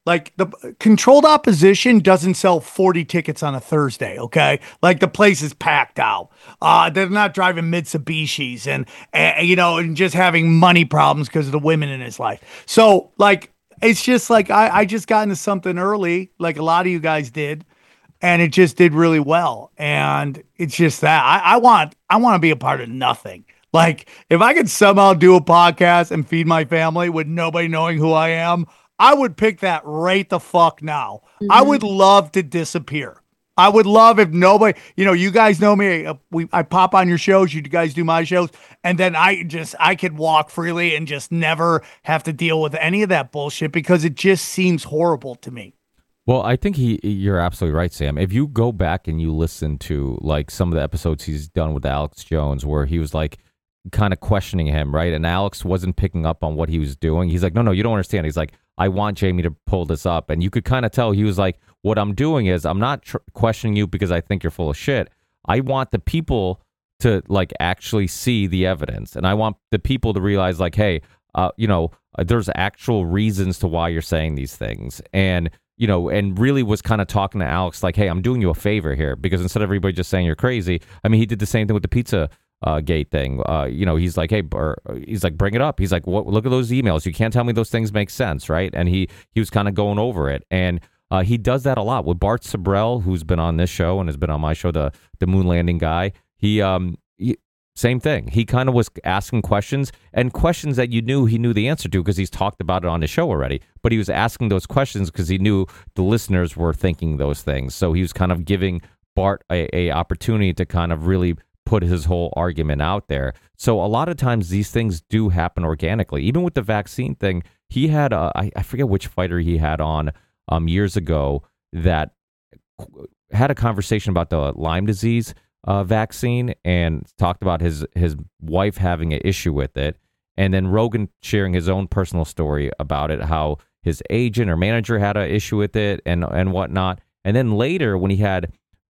Like the controlled opposition doesn't sell forty tickets on a Thursday. Okay. Like the place is packed out. Uh, they're not driving Mitsubishis and, and, you know, and just having money problems because of the women in his life. So like, it's just like, I, I just got into something early, like a lot of you guys did, and it just did really well. And it's just that I, I want, I want to be a part of nothing. Like if I could somehow do a podcast and feed my family with nobody knowing who I am, I would pick that right the fuck now. Mm-hmm. I would love to disappear. I would love if nobody, you know, you guys know me. Uh, we, I pop on your shows. You guys do my shows. And then I just, I could walk freely and just never have to deal with any of that bullshit because it just seems horrible to me. Well, I think he, you're absolutely right, Sam. If you go back and you listen to like some of the episodes he's done with Alex Jones, where he was like kind of questioning him, right? And Alex wasn't picking up on what he was doing. He's like, no, no, you don't understand. He's like, I want Jamie to pull this up. And you could kind of tell he was like, what I'm doing is I'm not tr- questioning you because I think you're full of shit. I want the people to like actually see the evidence. And I want the people to realize like, hey, uh, you know, uh, there's actual reasons to why you're saying these things. And, you know, and really was kind of talking to Alex like, hey, I'm doing you a favor here because instead of everybody just saying you're crazy, I mean, he did the same thing with the pizza Uh, gate thing. Uh, you know, he's like, hey, or, he's like, bring it up. He's like, what? Look at those emails. You can't tell me those things make sense, right? And he he was kind of going over it, and uh, he does that a lot with Bart Sabrell, who's been on this show and has been on my show, the the moon landing guy. He um he, same thing. He kind of was asking questions and questions that you knew he knew the answer to because he's talked about it on his show already. But he was asking those questions because he knew the listeners were thinking those things. So he was kind of giving Bart a, a opportunity to kind of really put his whole argument out there. So a lot of times these things do happen organically. Even with the vaccine thing, he had a, I, I forget which fighter he had on um, years ago that had a conversation about the Lyme disease uh, vaccine and talked about his his wife having an issue with it. And then Rogan sharing his own personal story about it, how his agent or manager had an issue with it and and whatnot. And then later when he had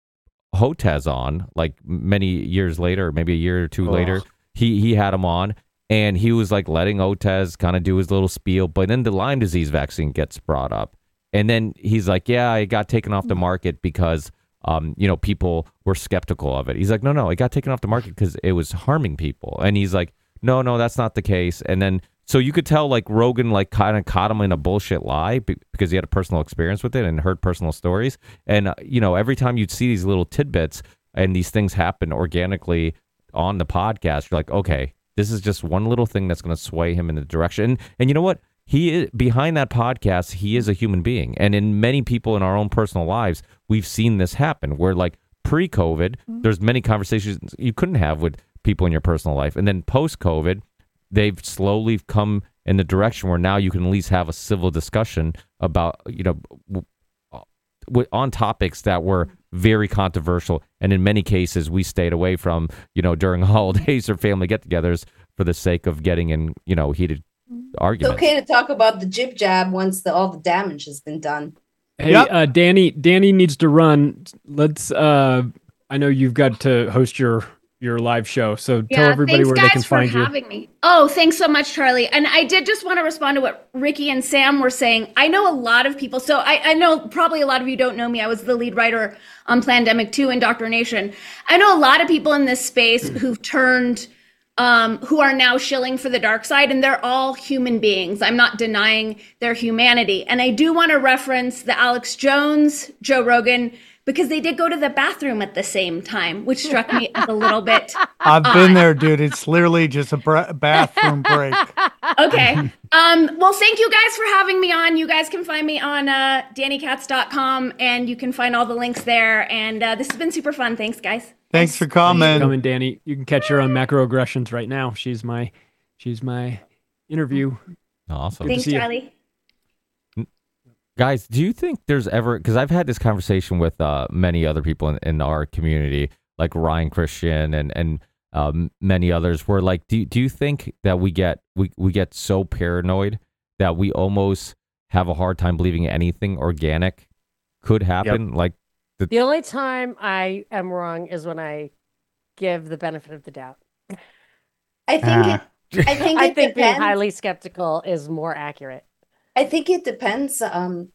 Hotez on, like many years later, maybe a year or two oh. later, he he had him on, and he was like letting Hotez kind of do his little spiel. But then the Lyme disease vaccine gets brought up, and then he's like, "Yeah, it got taken off the market because, um, you know, people were skeptical of it." He's like, "No, no, it got taken off the market because it was harming people." And he's like, "No, no, that's not the case." And then so you could tell like Rogan like kind of caught him in a bullshit lie because he had a personal experience with it and heard personal stories. And, uh, you know, every time you'd see these little tidbits and these things happen organically on the podcast, you're like, okay, this is just one little thing that's going to sway him in the direction. And, and you know what? He is, behind that podcast, he is a human being. And in many people in our own personal lives, we've seen this happen where like pre-COVID, mm-hmm. there's many conversations you couldn't have with people in your personal life. And then post-COVID, they've slowly come in the direction where now you can at least have a civil discussion about, you know, w- on topics that were very controversial. And in many cases, we stayed away from, you know, during holidays or family get-togethers for the sake of getting in, you know, heated arguments. It's okay to talk about the jib jab once the, all the damage has been done. Hey, yep. uh, Danny, Danny needs to run. Let's, uh, I know you've got to host your your live show. So yeah, tell everybody thanks, where guys, they can for find you. Having me. Oh, thanks so much, Charlie. And I did just want to respond to what Ricky and Sam were saying. I know a lot of people. So I, I know probably a lot of you don't know me. I was the lead writer on Plandemic two Indoctrination. I know a lot of people in this space who've turned, um, who are now shilling for the dark side, and they're all human beings. I'm not denying their humanity. And I do want to reference the Alex Jones, Joe Rogan, because they did go to the bathroom at the same time, which struck me as a little bit I've odd. been there, dude. It's literally just a br- bathroom break. Okay. Um, well, thank you guys for having me on. You guys can find me on uh, danny katz dot com, and you can find all the links there. And uh, this has been super fun. Thanks, guys. Thanks for coming. Thanks for coming, Danny. You can catch her on Macroaggressions right now. She's my, she's my interview. Awesome. Thanks, Charlie. Guys, do you think there's ever, because I've had this conversation with uh, many other people in, in our community, like Ryan Christian and and um, many others, where like, do do you think that we get we, we get so paranoid that we almost have a hard time believing anything organic could happen? Yep. Like the-, the only time I am wrong is when I give the benefit of the doubt. I think uh. it, I think it I think depends. being highly skeptical is more accurate. I think it depends. Um,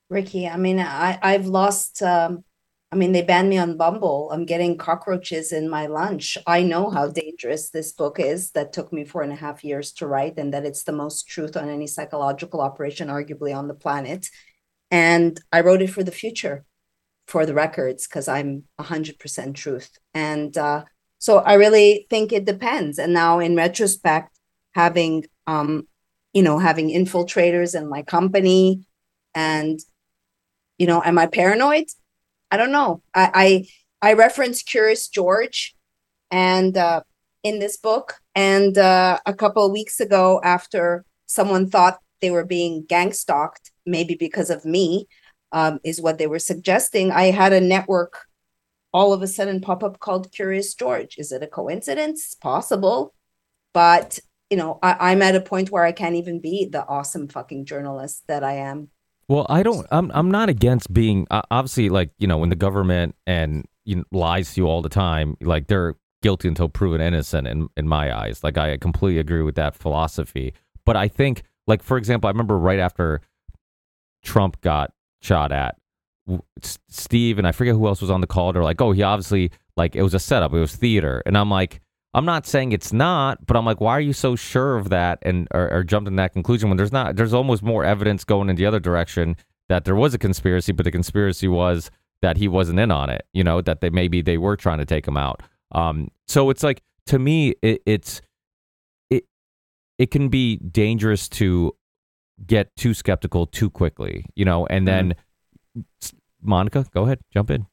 Ricky, I mean, I, I've lost, um, I mean, they banned me on Bumble. I'm getting cockroaches in my lunch. I know how dangerous this book is that took me four and a half years to write, and that it's the most truth on any psychological operation, arguably on the planet. And I wrote it for the future, for the records, because I'm one hundred percent truth. And uh, so I really think it depends. And now in retrospect, having, um, you know, having infiltrators in my company, and you know, am I paranoid? I don't know. I I, I reference Curious George, and uh, in this book, and uh, a couple of weeks ago, after someone thought they were being gang stalked, maybe because of me, um, is what they were suggesting. I had a network all of a sudden pop up called Curious George. Is it a coincidence? Possible, but you know, I, I'm at a point where I can't even be the awesome fucking journalist that I am. Well, I don't. I'm. I'm not against being. Uh, obviously, like you know, when the government and you know, lies to you all the time, like they're guilty until proven innocent. In in my eyes, like I completely agree with that philosophy. But I think, like for example, I remember right after Trump got shot at, Steve and I forget who else was on the call. They're like, "Oh, he obviously like it was a setup. It was theater." And I'm like, I'm not saying it's not, but I'm like, why are you so sure of that and or, or jumped in that conclusion when there's not? There's almost more evidence going in the other direction that there was a conspiracy, but the conspiracy was that he wasn't in on it. You know, that they maybe they were trying to take him out. Um, so it's like to me, it, it's it it can be dangerous to get too skeptical too quickly. You know, and then mm-hmm. Monica, go ahead, jump in.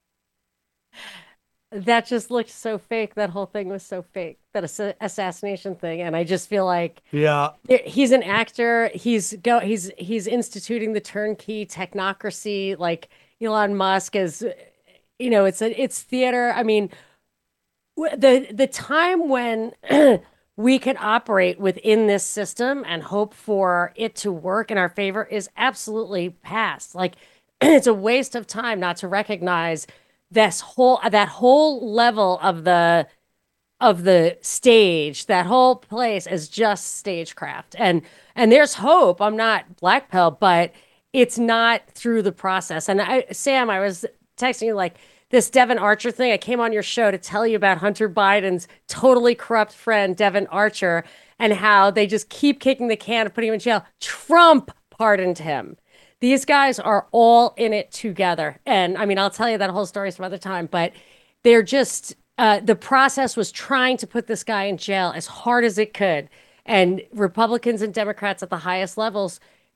That just looked so fake. That whole thing was so fake, that ass- assassination thing. And I just feel like yeah, he's an actor. He's go. He's he's instituting the turnkey technocracy. Like Elon Musk is, you know, it's a it's theater. I mean, the the time when we can operate within this system and hope for it to work in our favor is absolutely past. Like it's a waste of time not to recognize this whole that whole level of the of the stage, that whole place is just stagecraft. And and there's hope. I'm not black pill, but it's not through the process. And I, Sam, I was texting you like this Devin Archer thing. I came on your show to tell you about Hunter Biden's totally corrupt friend, Devin Archer, and how they just keep kicking the can and putting him in jail. Trump pardoned him. These guys are all in it together. And I mean, I'll tell you that whole story some other time, but they're just, uh, the process was trying to put this guy in jail as hard as it could. And Republicans and Democrats at the highest levels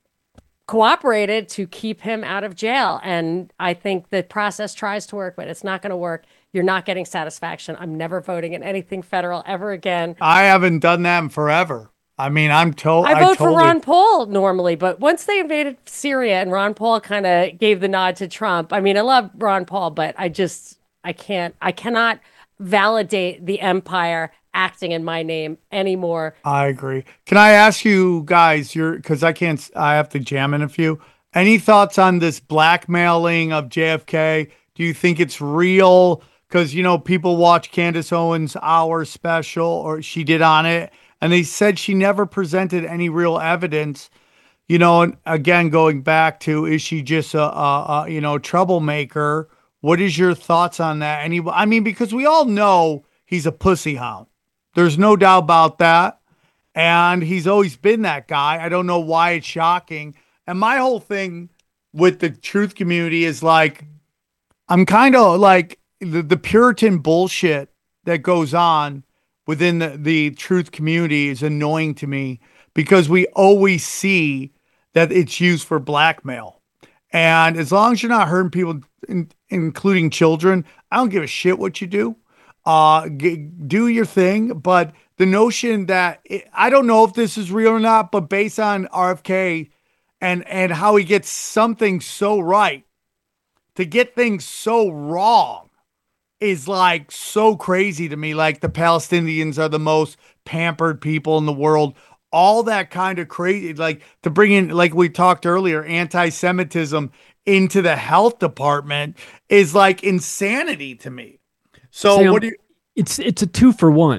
cooperated to keep him out of jail. And I think the process tries to work, but it's not going to work. You're not getting satisfaction. I'm never voting in anything federal ever again. I haven't done that in forever. I mean, I'm told. I vote I for Ron Paul normally, but once they invaded Syria and Ron Paul kind of gave the nod to Trump, I mean, I love Ron Paul, but I just, I can't, I cannot validate the empire acting in my name anymore. I agree. Can I ask you guys, you're, because I can't, I have to jam in a few. Any thoughts on this blackmailing of J F K? Do you think it's real? Because, you know, people watch Candace Owens' Hour special, or she did on it. And they said she never presented any real evidence, you know, and again, going back to, is she just a, a, a you know, troublemaker? What is your thoughts on that? Any, I mean, because we all know he's a pussy hound. There's no doubt about that. And he's always been that guy. I don't know why it's shocking. And my whole thing with the truth community is like, I'm kind of like the, the Puritan bullshit that goes on within the, the truth community is annoying to me, because we always see that it's used for blackmail. And as long as you're not hurting people, in, including children, I don't give a shit what you do. Uh, g- do your thing. But the notion that it, I don't know if this is real or not, but based on R F K and, and how he gets something so right, to get things so wrong is like so crazy to me. Like the Palestinians are the most pampered people in the world. All that kind of crazy, like to bring in, like we talked earlier, anti-Semitism into the health department is like insanity to me. So Sam, what do you? It's it's a two for one.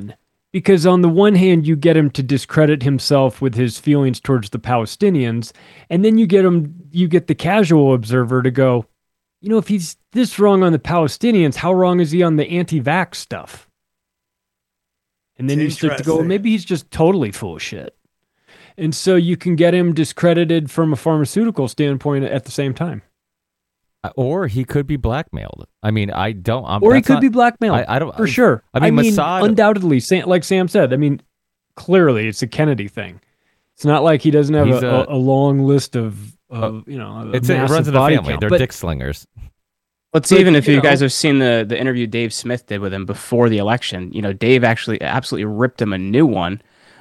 Because on the one hand, you get him to discredit himself with his feelings towards the Palestinians, and then you get him, you get the casual observer to go, you know, if he's this wrong on the Palestinians, how wrong is he on the anti-vax stuff? And then It's you start to go, well, interesting. maybe he's just totally full of shit. And so you can get him discredited from a pharmaceutical standpoint at the same time. Or he could be blackmailed. I mean, I don't. I'm, Or he that's could not- be blackmailed. I, I don't for I- sure. I mean, Mossad. undoubtedly, Sam, like Sam said. I mean, clearly, it's a Kennedy thing. It's not like he doesn't have He's a, a- a, a long list of, of you know, a it's it massive runs in the body family. count. They're But dick slingers. Let's But, even if you you guys know- have seen the the interview Dave Smith did with him before the election, you know, Dave actually absolutely ripped him a new one.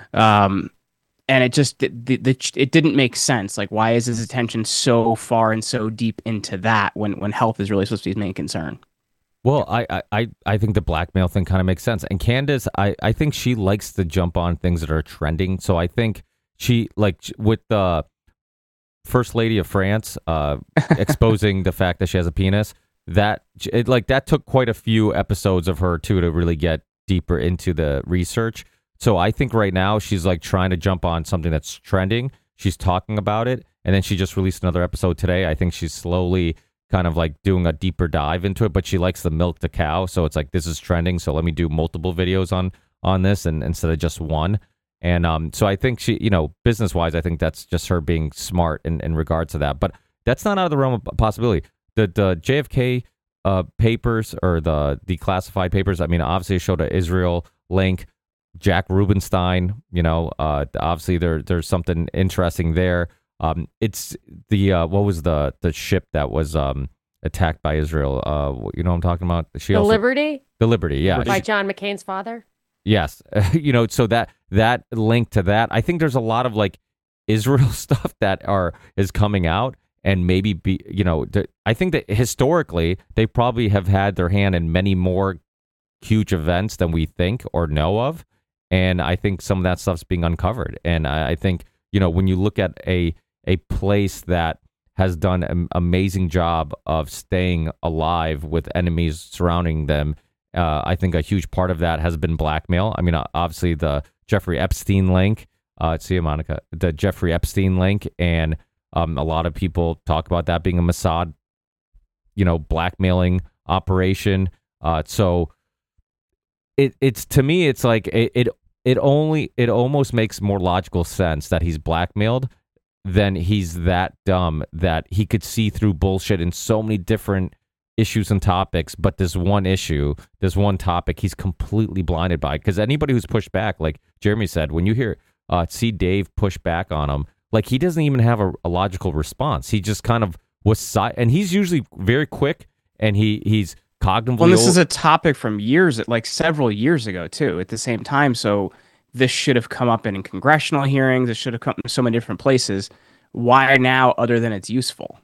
Um, and it just the, the, the it didn't make sense. Like, why is his attention so far and so deep into that when when health is really supposed to be his main concern? Well, I, I- I, I think the blackmail thing kind of makes sense. And Candace, I, I think she likes to jump on things that are trending. So I think she, like with the First Lady of France uh, exposing the fact that she has a penis, that it, like that took quite a few episodes of her too to really get deeper into the research. So I think right now she's like trying to jump on something that's trending. She's talking about it. And then she just released another episode today. I think she's slowly kind of like doing a deeper dive into it, but she likes to milk the cow. So it's like, this is trending. So let me do multiple videos on, on this and instead of just one. And um, so I think she, you know, business wise, I think that's just her being smart in, in regards to that. But that's not out of the realm of possibility. The, the J F K uh, papers or the declassified papers, I mean, obviously it showed an Israel link. Jack Rubenstein, you know, uh, obviously there there's something interesting there. Um, it's the uh, what was the the ship that was um attacked by Israel? Uh, you know what I'm talking about? She The also, Liberty the Liberty, yeah, by she- John McCain's father. yes, you know, so that that link to that, I think there's a lot of like Israel stuff that are is coming out, and maybe be you know, the, I think that historically they probably have had their hand in many more huge events than we think or know of. And I think some of that stuff's being uncovered. And I, I think, you know, when you look at a a place that has done an amazing job of staying alive with enemies surrounding them, uh, I think a huge part of that has been blackmail. I mean, obviously the Jeffrey Epstein link, uh, see you, Monica, the Jeffrey Epstein link. And um, a lot of people talk about that being a Mossad, you know, blackmailing operation. Uh, so it it's to me, it's like it, it it only it almost makes more logical sense that he's blackmailed than he's that dumb that he could see through bullshit in so many different issues and topics, but this one issue, this one topic, he's completely blinded by. Because anybody who's pushed back, like Jeremy said, when you hear uh, see Dave push back on him, like he doesn't even have a, a logical response. He just kind of was si- and he's usually very quick, and he he's cognitively. Well, this old. is a topic from years, like several years ago, too, at the same time. So this should have come up in congressional hearings. It should have come in so many different places. Why now, other than it's useful?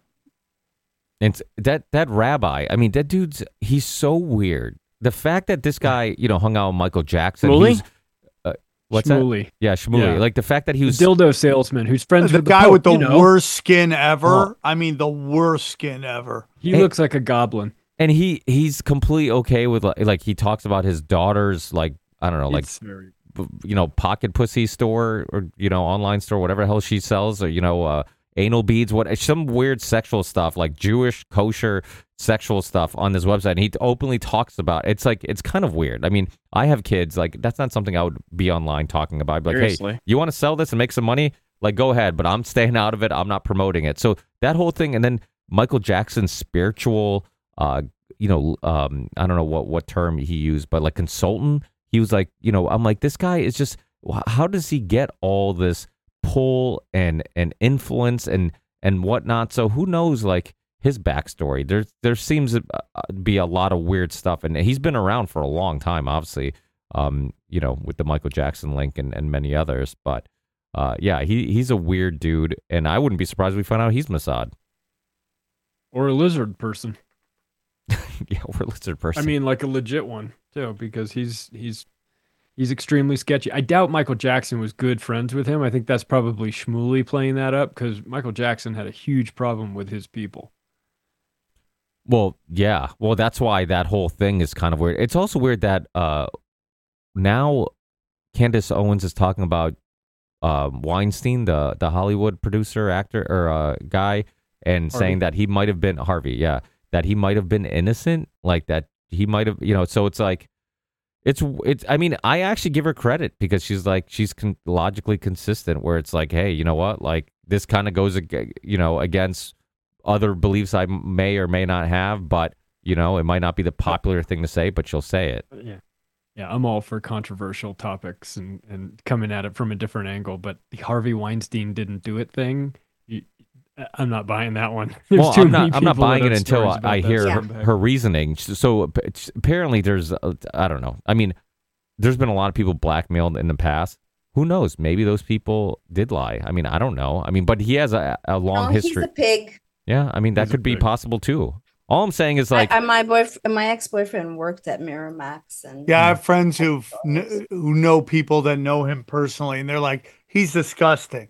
And that that rabbi, I mean, that dude's he's so weird. The fact that this guy, you know, hung out with Michael Jackson. Shmuley? he's, Uh, what's Shmuley. that? Yeah, Shmuley. Yeah. Like the fact that he The was dildo salesman who's friends The with the guy Pope, with the you know. worst skin ever. Oh. I mean, the worst skin ever. He Hey. looks like a goblin. and he he's completely okay with like, like he talks about his daughter's like I don't know like It's very- b- you know pocket pussy store or you know online store whatever the hell she sells or you know uh, anal beads what some weird sexual stuff like Jewish kosher sexual stuff on this website. And he openly talks about it's like it's kind of weird. I mean, I have kids, like that's not something I would be online talking about. I'd be like, Seriously. hey, you want to sell this and make some money? Like, go ahead, but I'm staying out of it. I'm not promoting it. So that whole thing, and then Michael Jackson's spiritual, uh, you know, um, I don't know what what term he used, but like consultant. He was like, you know, I'm like, this guy is just, wh- how does he get all this pull and and influence and and whatnot? So who knows, like his backstory? There there seems to uh, be a lot of weird stuff, and he's been around for a long time, obviously. Um, you know, with the Michael Jackson link and, and many others, but uh, yeah, he he's a weird dude, and I wouldn't be surprised if we find out he's Mossad. Or a lizard person. Yeah, we're a lizard person. I mean, like a legit one too, because he's he's he's extremely sketchy. I doubt Michael Jackson was good friends with him. I think that's probably Shmuley playing that up because Michael Jackson had a huge problem with his people. Well, yeah. Well, that's why that whole thing is kind of weird. It's also weird that uh, now Candace Owens is talking about uh, Weinstein, the the Hollywood producer, actor, or uh, guy, and Harvey. saying that he might have been Harvey, yeah, that he might have been innocent, like that he might have, you know. So it's like, it's it's. I mean, I actually give her credit because she's like she's con- logically consistent. Where it's like, hey, you know what, like this kind of goes, ag- you know, against other beliefs I may or may not have, but you know, it might not be the popular thing to say, but she'll say it. Yeah. Yeah, I'm all for controversial topics and, and coming at it from a different angle, but the Harvey Weinstein didn't do it thing, you, I'm not buying that one. There's Well, too I'm many not. I'm not people that buying it have until stories I, about I that hear stuff. her, her reasoning. So p- apparently, there's. uh, I don't know. I mean, there's been a lot of people blackmailed in the past. Who knows? Maybe those people did lie. I mean, I don't know. I mean, but he has a, a long No, history. he's a pig. Yeah, I mean that He's a could be pig. possible too. All I'm saying is like, I, I, my boyfriend, my ex-boyfriend worked at Miramax, and Yeah, I have friends who kn- who know people that know him personally, and they're like, he's disgusting.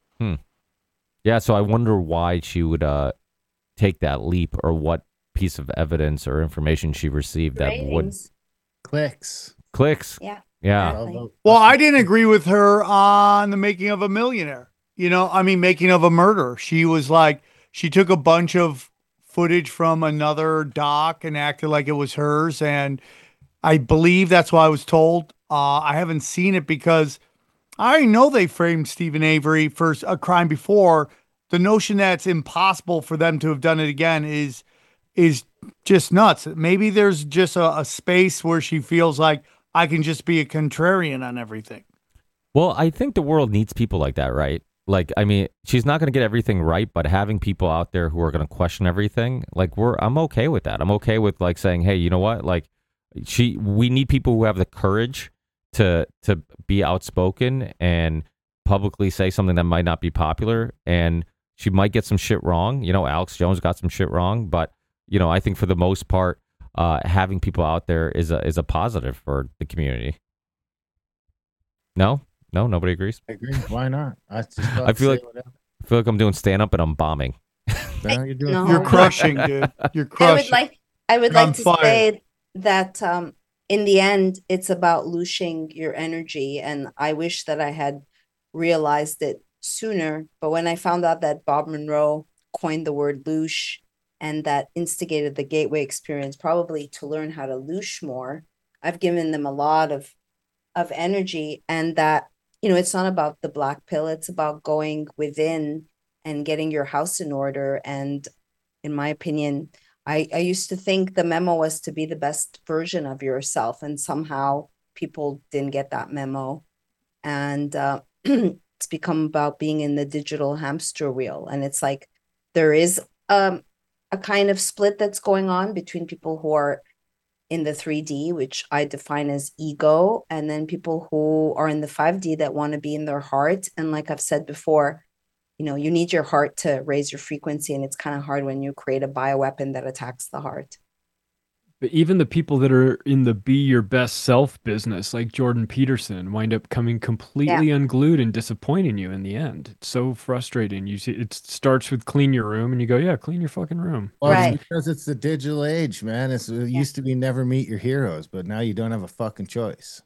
yeah. So I wonder why she would uh take that leap, or what piece of evidence or information she received that would ratings. Clicks. clicks. Yeah. Yeah. Exactly. Well, I didn't agree with her on The Making of a Millionaire. You know, I mean, Making of a Murderer. She was like, she took a bunch of footage from another doc and acted like it was hers. And I believe that's why I was told. Uh, I haven't seen it because I already know they framed Stephen Avery for a crime before. The notion that it's impossible for them to have done it again is is just nuts. Maybe there's just a, a space where she feels like I can just be a contrarian on everything. Well, I think the world needs people like that, right? Like, I mean, she's not going to get everything right, but having people out there who are going to question everything, like, we're, I'm okay with that. I'm okay with like saying, hey, you know what? Like, she, we need people who have the courage to to be outspoken and publicly say something that might not be popular. And she might get some shit wrong. You know, Alex Jones got some shit wrong, but you know, I think for the most part, uh, having people out there is a is a positive for the community. No. No, nobody agrees. I agree. Why not? I, just I feel like whatever. I feel like I'm doing stand up and I'm bombing. No, you're doing No. You're crushing, dude. You're I crushing. would like I would You're on like to fire. say that um in the end it's about looshing your energy, and I wish that I had realized it sooner, but when I found out that Bob Monroe coined the word loosh and that instigated the Gateway experience probably to learn how to loosh more, I've given them a lot of of energy, and that, you know, it's not about the black pill, it's about going within and getting your house in order. And in my opinion, I, I used to think the memo was to be the best version of yourself, and somehow people didn't get that memo. And uh, it's become about being in the digital hamster wheel. And it's like there is um, a kind of split that's going on between people who are in the three D, which I define as ego, and then people who are in the five D that want to be in their heart. And like I've said before, you know, you need your heart to raise your frequency, and it's kind of hard when you create a bioweapon that attacks the heart. But even the people that are in the be your best self business, like Jordan Peterson, wind up coming completely Yeah. unglued and disappointing you in the end. It's so frustrating. You see, it starts with clean your room, and you go, yeah, clean your fucking room. Well, Right. it's because it's the digital age, man. It's, it used to be never meet your heroes, but now you don't have a fucking choice.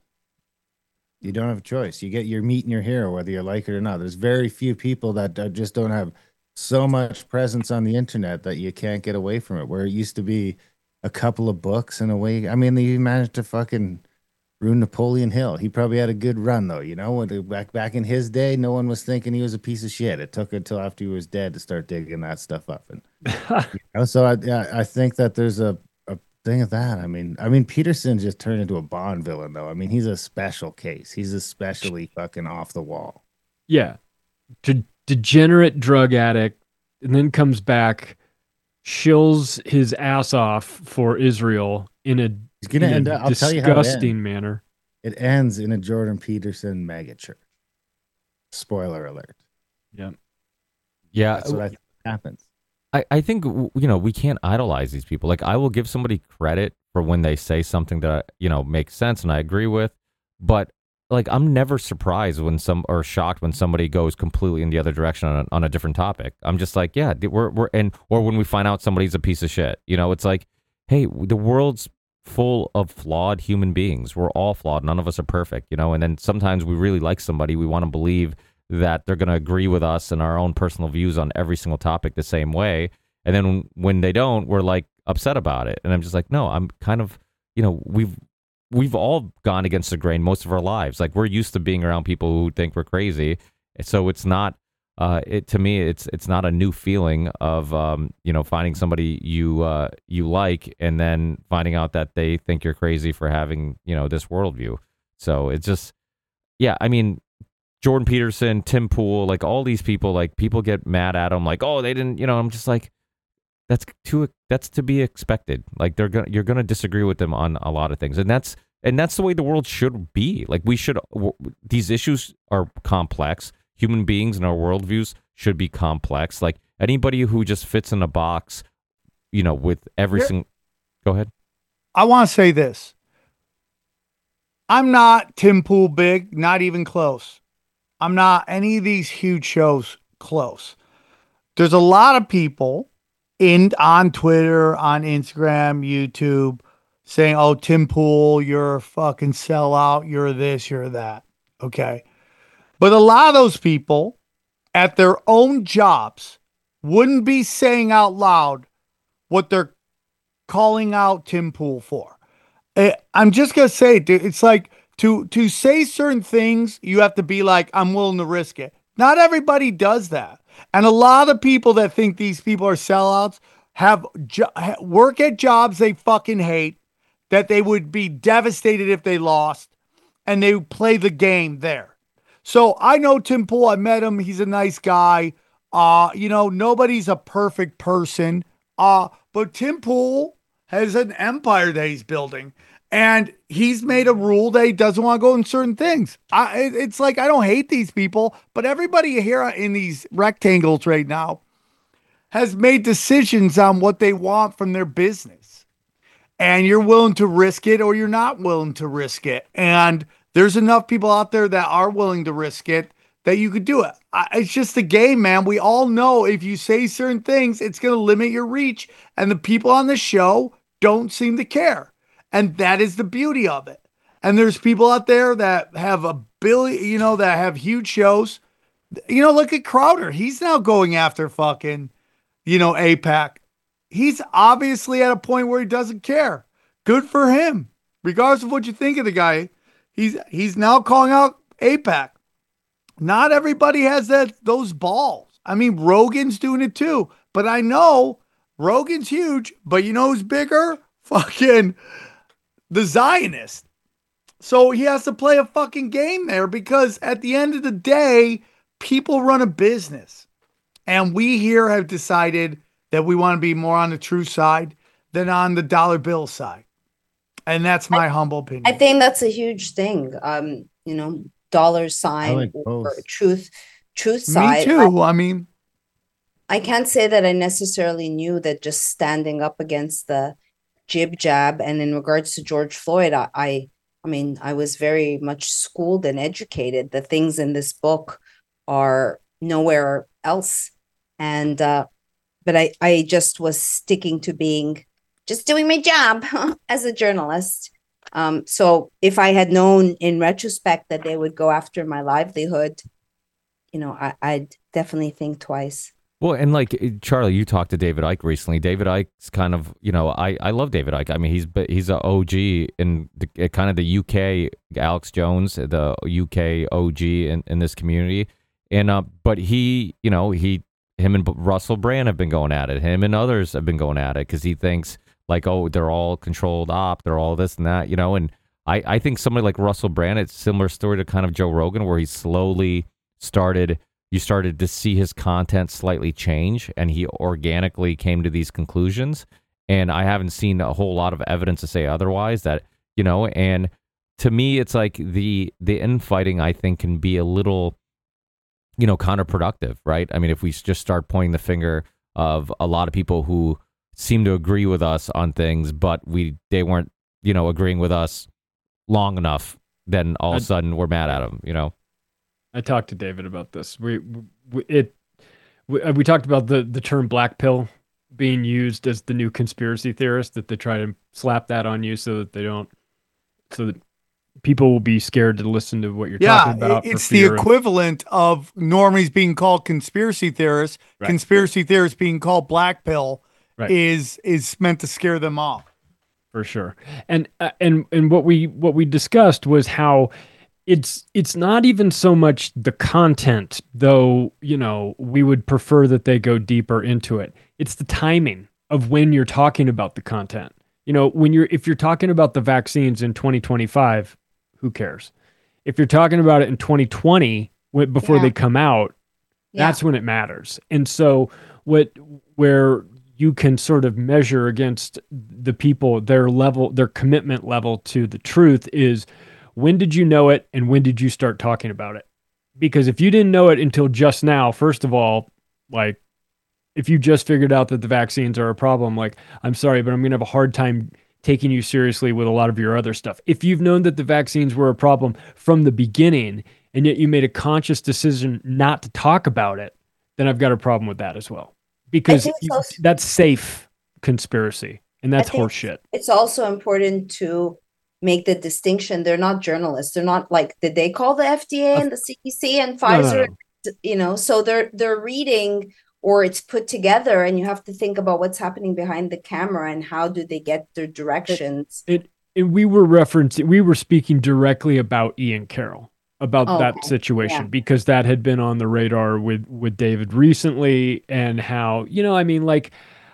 You don't have a choice. You get your meeting your hero, whether you like it or not. There's very few people that uh, just don't have so much presence on the internet that you can't get away from it. Where it used to be a couple of books in a way. I mean, they managed to fucking ruin Napoleon Hill. He probably had a good run though, you know. When back back in his day, no one was thinking he was a piece of shit. It took until after he was dead to start digging that stuff up. And you know, so I yeah, I think that there's a, a thing of that. I mean, I mean Peterson just turned into a Bond villain though. I mean, he's a special case. He's especially fucking off the wall. Yeah. De- degenerate drug addict, and then comes back, shills his ass off for Israel in a, He's gonna in end a up. I'll tell you how it ends. disgusting manner. It ends in a Jordan Peterson megachurch. Spoiler alert. Yeah. Yeah, That's what I think happens. I, I think, w- you know, we can't idolize these people. Like, I will give somebody credit for when they say something that, you know, makes sense and I agree with. But, like, I'm never surprised when some, or shocked when somebody goes completely in the other direction on a, on a different topic. I'm just like, yeah, we're, we're, and, or when we find out somebody's a piece of shit. You know, it's like, hey, the world's full of flawed human beings. We're all flawed. None of us are perfect, you know. And then sometimes we really like somebody. We want to believe that they're going to agree with us and our own personal views on every single topic the same way. And then when they don't, we're like upset about it. And I'm just like, no, I'm kind of, you know, we've we've all gone against the grain most of our lives. Like, we're used to being around people who think we're crazy. So it's not, uh, it to me, it's it's not a new feeling of, um, you know, finding somebody you uh, you like and then finding out that they think you're crazy for having, you know, this worldview. So it's just, yeah, I mean, Jordan Peterson, Tim Pool, like all these people, like people get mad at them, like, oh, they didn't, you know. I'm just like, that's too, that's to be expected. Like, they're gonna, you're gonna disagree with them on a lot of things, and that's, and that's the way the world should be. Like, we should, w- these issues are complex. Human beings and our worldviews should be complex. Like, anybody who just fits in a box, you know, with every Here- single. Go ahead. I want to say this. I'm not Tim Pool big, not even close. I'm not any of these huge shows close. There's a lot of people in on Twitter, on Instagram, YouTube saying, oh, Tim Pool, you're a fucking sellout. You're this, you're that. Okay. But a lot of those people at their own jobs wouldn't be saying out loud what they're calling out Tim Pool for. Eh, I'm just going to say, dude, it's like to, to say certain things, you have to be like, I'm willing to risk it. Not everybody does that. And a lot of people that think these people are sellouts have jo- work at jobs they fucking hate, that they would be devastated if they lost, and they play the game there. So I know Tim Pool. I met him. He's a nice guy. Uh, you know, nobody's a perfect person. Uh, but Tim Pool has an empire that he's building, and he's made a rule that he doesn't want to go in certain things. I, it- it's like, I don't hate these people, but everybody here in these rectangles right now has made decisions on what they want from their business. And you're willing to risk it or you're not willing to risk it. And there's enough people out there that are willing to risk it that you could do it. I, it's just a game, man. We all know if you say certain things, it's going to limit your reach. And the people on the show don't seem to care. And that is the beauty of it. And there's people out there that have a billion, you know, that have huge shows. You know, look at Crowder. He's now going after fucking, you know, AIPAC. He's obviously at a point where he doesn't care. Good for him. Regardless of what you think of the guy, he's he's now calling out AIPAC. Not everybody has that those balls. I mean, Rogan's doing it too. But I know Rogan's huge, but you know who's bigger? Fucking the Zionist. So he has to play a fucking game there, because at the end of the day, people run a business. And we here have decided that we want to be more on the true side than on the dollar bill side. And that's my I, humble opinion. I think that's a huge thing. Um, you know, dollar sign like or both. truth, truth Me side. too. I, I mean, I can't say that I necessarily knew that just standing up against the jib jab. And in regards to George Floyd, I, I, I mean, I was very much schooled and educated. The things in this book are nowhere else. And, uh, but I, I just was sticking to being, just doing my job as a journalist. Um, so if I had known in retrospect that they would go after my livelihood, you know, I, I'd definitely think twice. Well, and like Charlie, you talked to David Icke recently. David Icke's kind of, you know, I, I love David Icke. I mean, he's he's a O G in the, kind of the U K Alex Jones, the U K O G in, in this community. And uh, but he, you know, he him and Russell Brand have been going at it. Him and others have been going at it because he thinks like, oh, they're all controlled op, they're all this and that, you know. And I, I think somebody like Russell Brand, it's a similar story to kind of Joe Rogan, where he slowly started. You started to see his content slightly change, and he organically came to these conclusions. And I haven't seen a whole lot of evidence to say otherwise. That, you know, and to me, it's like the the infighting, I think, can be a little, you know, counterproductive, right? I mean, if we just start pointing the finger of a lot of people who seem to agree with us on things, but we they weren't, you know, agreeing with us long enough, then all of a sudden we're mad at them, you know. I talked to David about this. We, we it we, we talked about the the term black pill being used as the new conspiracy theorist, that they try to slap that on you so that they don't, so that people will be scared to listen to what you're Yeah, talking about. it- for it's the fear of- equivalent of normies being called conspiracy theorists. Right. Conspiracy theorists being called black pill Right. is is meant to scare them off. For sure. And uh, and and what we what we discussed was how it's it's not even so much the content, though, you know, we would prefer that they go deeper into it. It's the timing of when you're talking about the content. You know, when you're if you're talking about the vaccines in twenty twenty-five, who cares? If you're talking about it in twenty twenty, when, before Yeah. they come out, Yeah. that's when it matters. And so what where you can sort of measure against the people, their level, their commitment level to the truth is, when did you know it and when did you start talking about it? Because if you didn't know it until just now, first of all, like if you just figured out that the vaccines are a problem, like, I'm sorry, but I'm going to have a hard time taking you seriously with a lot of your other stuff. If you've known that the vaccines were a problem from the beginning and yet you made a conscious decision not to talk about it, then I've got a problem with that as well. Because think it's you- also- that's safe conspiracy, and that's I think horseshit. It's also important to make the distinction. They're not journalists. They're not like, did they call the F D A and the C D C and No, no, Pfizer? no. You know, so they're they're reading, or it's put together, and you have to think about what's happening behind the camera and how do they get their directions. It, and we were referencing, we were speaking directly about Ian Carroll, about Oh, that okay. situation, Yeah. because that had been on the radar with with David recently, and how, you know, I mean, like,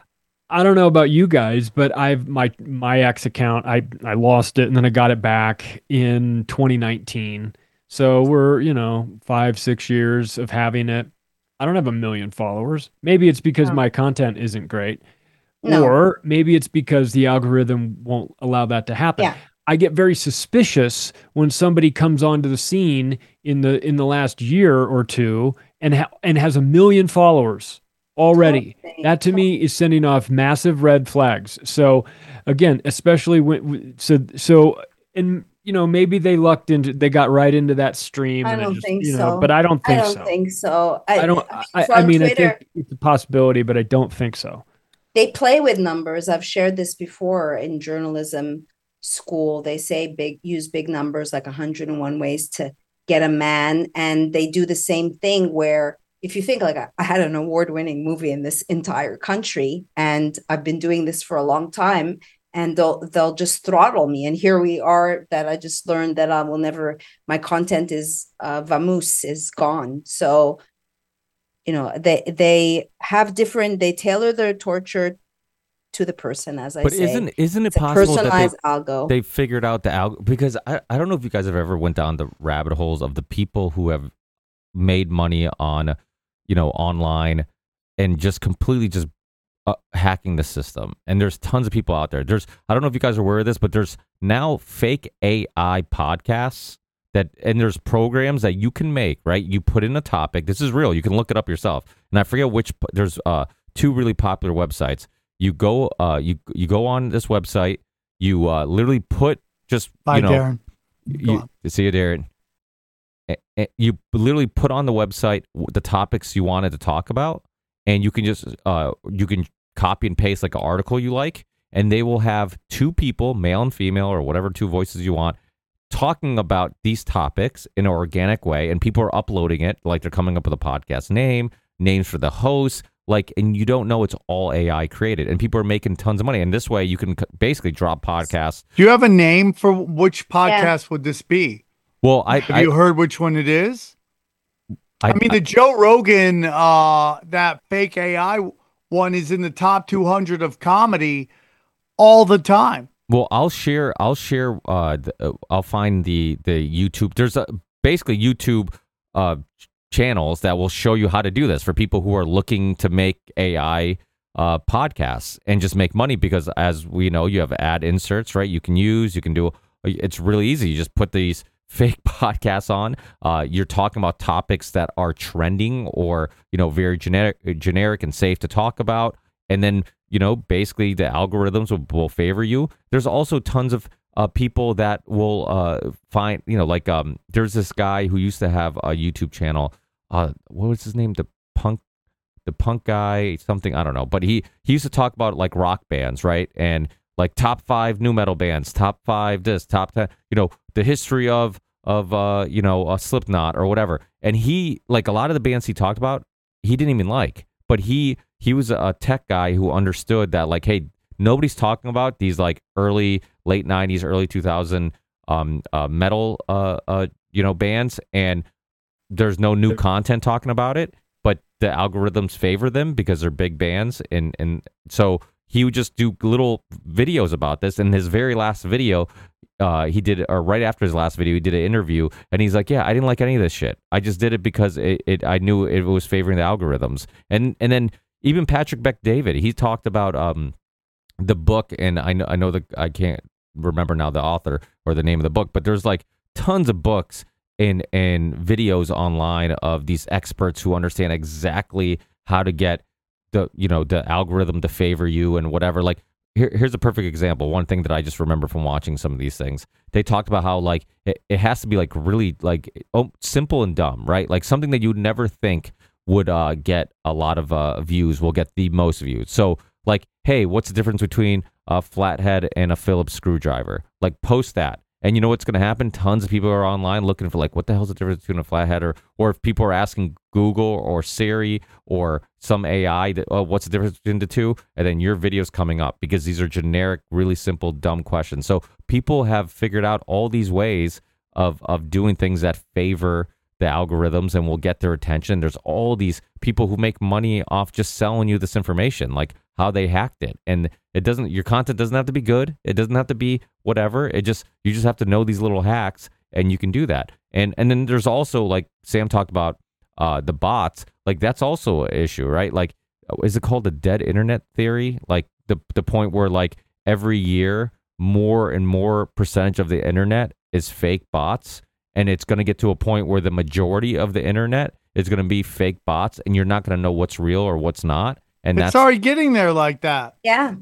I don't know about you guys, but I've my my X account, I I lost it and then I got it back in twenty nineteen. So we're, you know, five, six years of having it. I don't have a million followers. Maybe it's because No. my content isn't great. No. Or maybe it's because the algorithm won't allow that to happen. Yeah. I get very suspicious when somebody comes onto the scene in the in the last year or two and ha- and has a million followers already. Totally. That to me is sending off massive red flags. So again, especially when so so and you know, maybe they lucked into they got right into that stream I and it don't just, think you know, so. but I don't I think don't so. think so. I don't I, I from mean Twitter, I think it's a possibility, but I don't think so. they play with numbers. I've shared this before in journalism school. They say big use big numbers, like one hundred and one ways to get a man, and they do the same thing where if you think like I, I had an award-winning movie in this entire country and I've been doing this for a long time, and they'll they'll just throttle me, and here we are that I just learned that I will never, my content is uh vamoose, is gone. So you know, they they have different, they tailor their torture to the person, as I But say. isn't isn't it It's a possible that personalized they, algo. they figured out the algo? Because I, I don't know if you guys have ever went down the rabbit holes of the people who have made money on, you know, online and just completely just uh, hacking the system. And there's tons of people out there. There's I don't know if you guys are aware of this, but there's now fake A I podcasts that, and there's programs that you can make, right? You put in a topic. This is real. You can look it up yourself. And I forget which. There's uh two really popular websites. You go, uh, you you go on this website. You uh, literally put just Bye, you know, Darren. Go you, on. see you, Darren. A- a- You literally put on the website w- the topics you wanted to talk about, and you can just uh, you can copy and paste like an article you like, and they will have two people, male and female, or whatever two voices you want, talking about these topics in an organic way, and people are uploading it like they're coming up with a podcast name, names for the hosts. Like, and you don't know it's all A I created, and people are making tons of money. And this way, you can c- basically drop podcasts. Do you have a name for which podcast would this be? Well, I Have I, you heard which one it is? I, I mean, the Joe Rogan, uh, that fake A I one is in the top two hundred of comedy all the time. well, I'll share. I'll share. Uh, the, uh, I'll find the the YouTube. There's a basically YouTube uh ch- channels that will show you how to do this for people who are looking to make A I uh podcasts and just make money, because as we know, you have ad inserts, right? You can use. You can do. It's really easy. You just put these fake podcasts on. Uh, you're talking about topics that are trending or, you know, very generic, generic and safe to talk about. And then, you know, basically the algorithms will, will favor you. There's also tons of uh, people that will uh, find, you know, like um, there's this guy who used to have a YouTube channel. Uh, what was his name? The punk, the punk guy, something, I don't know. But he, he used to talk about like rock bands, right? And like top five new metal bands, top five this, top ten, you know, the history of, of, uh, you know, a Slipknot or whatever. And he, like a lot of the bands he talked about, he didn't even like, but he, he was a tech guy who understood that like, hey, nobody's talking about these like early, late nineties, early two thousand um, uh, metal, uh, uh, you know, bands. And there's no new content talking about it, but the algorithms favor them because they're big bands. And, and so he would just do little videos about this. And his very last video, uh, he did, or right after his last video, he did an interview, and he's like, "Yeah, I didn't like any of this shit. I just did it because it, it I knew it was favoring the algorithms." And and then even Patrick Bet-David, he talked about um the book, and I know I know the I can't remember now the author or the name of the book, but there's like tons of books and and videos online of these experts who understand exactly how to get the, you know, the algorithm to favor you and whatever. Like here, here's a perfect example. One thing that I just remember from watching some of these things, they talked about how like it, it has to be like really like oh, simple and dumb, right? Like something that you'd never think would uh, get a lot of uh, views will get the most views. So like, hey, what's the difference between a flathead and a Phillips screwdriver? Like post that. And you know what's going to happen? Tons of people are online looking for like, what the hell's the difference between a flathead? Or, or if people are asking Google or Siri or some A I, that, oh, what's the difference between the two? And then your video's coming up because these are generic, really simple, dumb questions. So people have figured out all these ways of, of doing things that favor the algorithms and will get their attention. There's all these people who make money off just selling you this information, like how they hacked it. And it doesn't, your content doesn't have to be good. It doesn't have to be whatever. It just, you just have to know these little hacks and you can do that. And, and then there's also like Sam talked about uh, the bots, like that's also an issue, right? Like, is it called the dead internet theory? Like the, the point where like every year more and more percentage of the internet is fake bots. And it's going to get to a point where the majority of the internet is going to be fake bots and you're not going to know what's real or what's not. And it's that's already getting there like that. Yeah.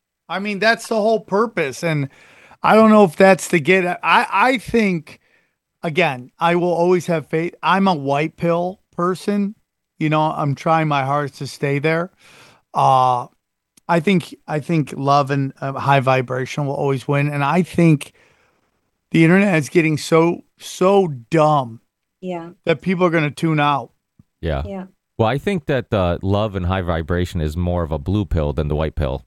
I mean, that's the whole purpose. And I don't know if that's to get, I, I think, again, I will always have faith. I'm a white pill person. You know, I'm trying my hardest to stay there. Uh, I think, I think love and uh, high vibration will always win. And I think the internet is getting so, so dumb Yeah. that people are going to tune out. yeah. Yeah. Well, I think that uh, love and high vibration is more of a blue pill than the white pill.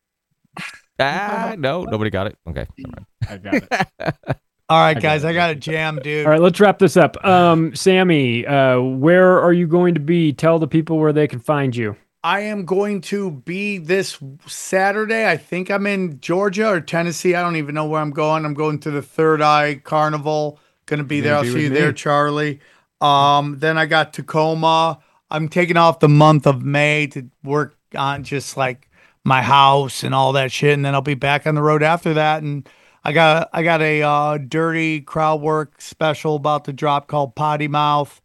Ah, no, nobody got it. Okay, never mind. I got it. All right, I got guys, it. I got a jam, dude. All right, let's wrap this up. Um, Sammy, uh, where are you going to be? Tell the people where they can find you. I am going to be this Saturday. I think I'm in Georgia or Tennessee. I don't even know where I'm going. I'm going to the Third Eye Carnival. Going to be You're there. gonna I'll be see with you me. there, Charlie. Um, then I got Tacoma. I'm taking off the month of May to work on just like my house and all that shit, and then I'll be back on the road after that. And I got I got a uh, dirty crowd work special about to drop called Potty Mouth.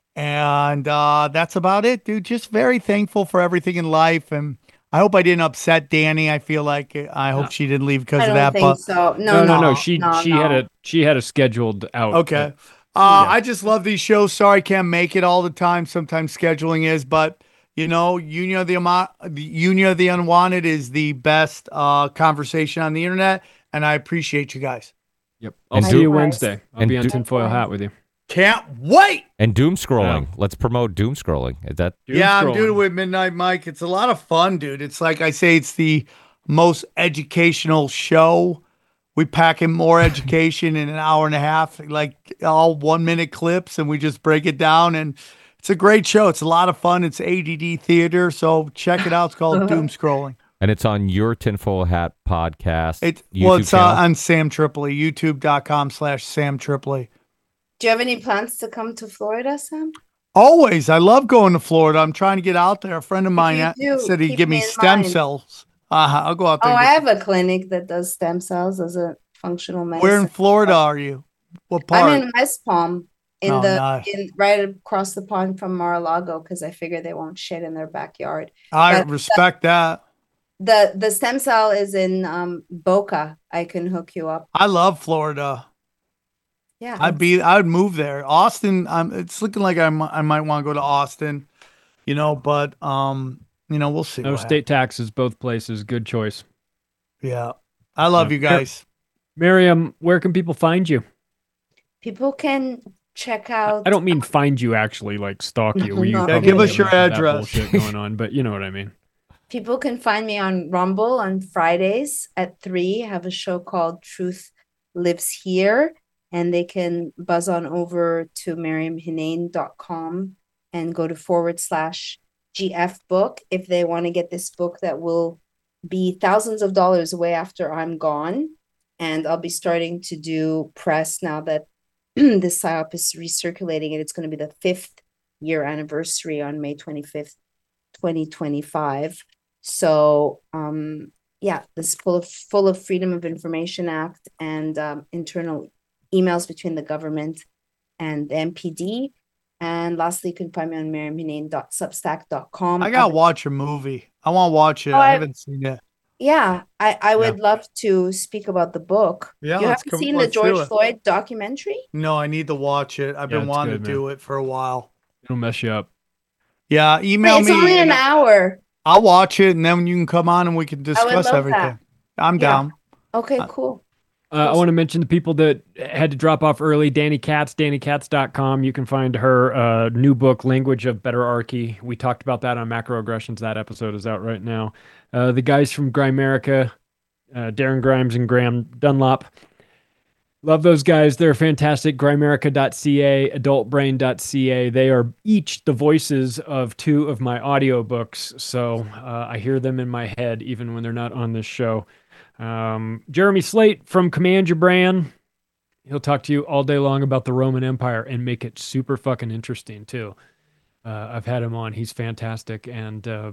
And uh, that's about it, dude. Just very thankful for everything in life. And I hope I didn't upset Danny. I feel like I hope No. she didn't leave because I of don't that. think But so. No, No, no, no, no. She no, she no. had a she had a scheduled out. okay. Uh, Uh, yeah. I just love these shows. Sorry I can't make it all the time. Sometimes scheduling is, but you know, Union of the, Amo- the Union of the Unwanted is the best uh, conversation on the internet, and I appreciate you guys. Yep. I'll And see do- you Wednesday. I'll and be on do- tinfoil hat with you. Can't wait. And doom scrolling. Let's promote doom scrolling. Is that Doom yeah, I'm scrolling. doing it with Midnight Mike. It's a lot of fun, dude. It's like I say, it's the most educational show. We pack in more education in an hour and a half, like all one minute clips, and we just break it down. And it's a great show. It's a lot of fun. It's A D D theater, so check it out. It's called Doom Scrolling. and it's on your tinfoil hat podcast. It's YouTube well, it's uh, channel? on Sam Tripoli, youtube.com slash Sam Tripoli. Do you have any plans to come to Florida, Sam? Always. I love going to Florida. I'm trying to get out there. A friend of mine you uh, do, said he'd keep give me me in stem mind. cells. Uh-huh. I'll go out Oh, there. I and have a clinic that does stem cells as a functional get- medicine. Where in Florida are you? What part? I'm in West Palm, in Oh, the nice. in right across the pond from Mar-a-Lago, because I figure they won't shit in their backyard. I but- respect that. The the stem cell is in um Boca. I can hook you up. I love Florida. Yeah, I'd be. I would move there. Austin. Um, it's looking like I, mi- I might want to go to Austin. you know, but um, you know, we'll see. No what state taxes, both places. Good choice. happens. Yeah. I love Yeah. you guys. Miriam, where can people find you? People can check out. I don't mean find you actually, like stalk you. We No. Yeah, probably give us have your that address. bullshit going on, but you know what I mean. People can find me on Rumble on Fridays at three. I have a show called Truth Lives Here, and they can buzz on over to miriam hinane dot com and go to forward slash G F book if they want to get this book that will be thousands of dollars away after I'm gone. And I'll be starting to do press now that this psyop is recirculating, and it's going to be the fifth year anniversary on May twenty-fifth, twenty twenty-five. So, um, yeah, this is full of full of Freedom of Information Act and um, internal emails between the government and the M P D. And lastly, you can find me on miriam hinane dot substack dot com. I gotta watch a movie. I want to watch it. Oh, I I- haven't seen it. Yeah, I, I would love to speak about the book. Yeah, you let's haven't come- seen the let's do George it. Floyd documentary? No, I need to watch it. I've Yeah, been it's wanting good, to do it for a while. It'll mess you up. Yeah, email Wait, it's me. only an and hour. I'll watch it, and then you can come on and we can discuss love everything. that. I'm Yeah. down. Okay, cool. Uh, I want to mention the people that had to drop off early. Danny Katz, danny katz dot com. You can find her uh, new book, Language of Betterarchy. We talked about that on Macroaggressions. That episode is out right now. Uh, the guys from Grimerica, uh, Darren Grimes and Graham Dunlop. Love those guys. They're fantastic. Grimerica dot c a, adult brain dot c a. They are each the voices of two of my audiobooks. So uh, I hear them in my head even when they're not on this show. Um, Jeremy Slate from Command Your Brand. He'll talk to you all day long about the Roman Empire and make it super fucking interesting too. Uh, I've had him on. He's fantastic. And uh,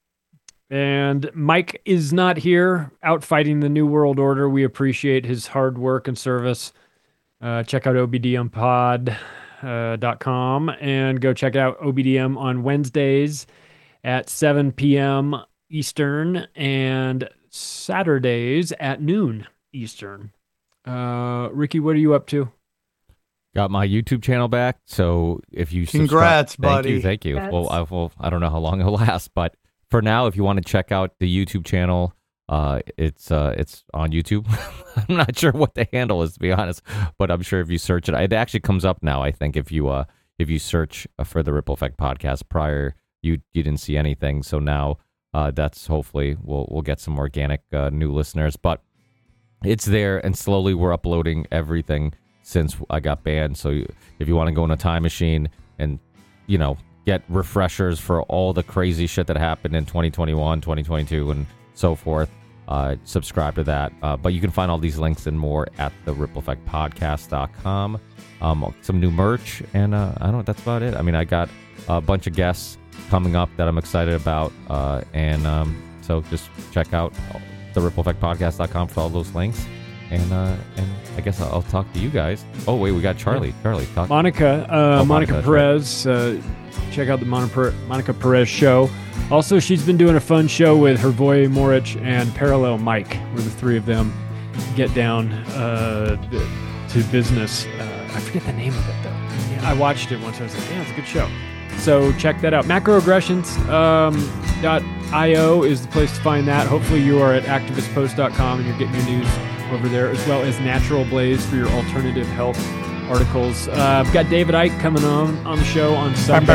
and Mike is not here out fighting the New World Order. We appreciate his hard work and service. Uh, check out O B D M pod dot com and go check out O B D M on Wednesdays at seven p.m. Eastern and Saturdays at noon Eastern. Uh, Ricky, what are you up to? Got my YouTube channel back. So if you subscribe- Congrats, thank buddy. you, thank you. Congrats. Well, I, well, I don't know how long it'll last, but for now, if you want to check out the YouTube channel, uh, it's uh, it's on YouTube. I'm not sure what the handle is, to be honest, but I'm sure if you search it, it actually comes up now. I think if you uh if you search for the Ripple Effect podcast prior, you you didn't see anything. So now uh, that's hopefully we'll we'll get some organic uh, new listeners, but it's there, and slowly we're uploading everything since I got banned. So you, if you want to go in a time machine and, you know, get refreshers for all the crazy shit that happened in twenty twenty-one, twenty twenty-two, and so forth, uh, subscribe to that. Uh, but you can find all these links and more at the ripple effect podcast dot com. Um, some new merch, and uh, I don't know, that's about it. I mean, I got a bunch of guests coming up that I'm excited about, uh, and um, so just check out the ripple effect podcast dot com for all those links. And uh, and I guess I'll, I'll talk to you guys. Oh wait, we got Charlie. Charlie, talk. Monica, uh, Oh, Monica, Monica, Perez. Uh, check out the Monica, Monica Perez show. Also, she's been doing a fun show with Hervoy Morich and Parallel Mike, where the three of them get down uh, to business. Uh, I forget the name of it, though. Yeah, I watched it once. I was like, yeah, it's a good show. So check that out. Macroaggressions um, dot io is the place to find that. Hopefully you are at activist post dot com and you're getting your news over there, as well as Natural Blaze for your alternative health articles. Uh, I've got David Icke coming on on the show on Sunday,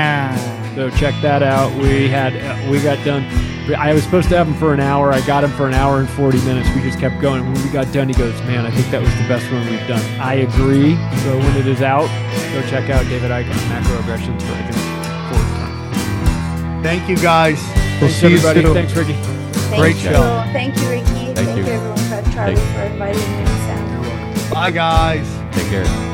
so check that out. We had uh, we got done. I was supposed to have him for an hour. I got him for an hour and forty minutes. We just kept going. When we got done, he goes, "Man, I think that was the best one we've done." I agree. So when it is out, go check out David Icke on Macroaggressions for I think fourth time. Thank you, guys. We'll Thanks see you everybody. soon. Thanks, Ricky. Thank Great you. show. Thank you, Ricky. Thank, you. you, everyone. Charlie, Thank- for inviting me and Sam. Bye, guys. Take care.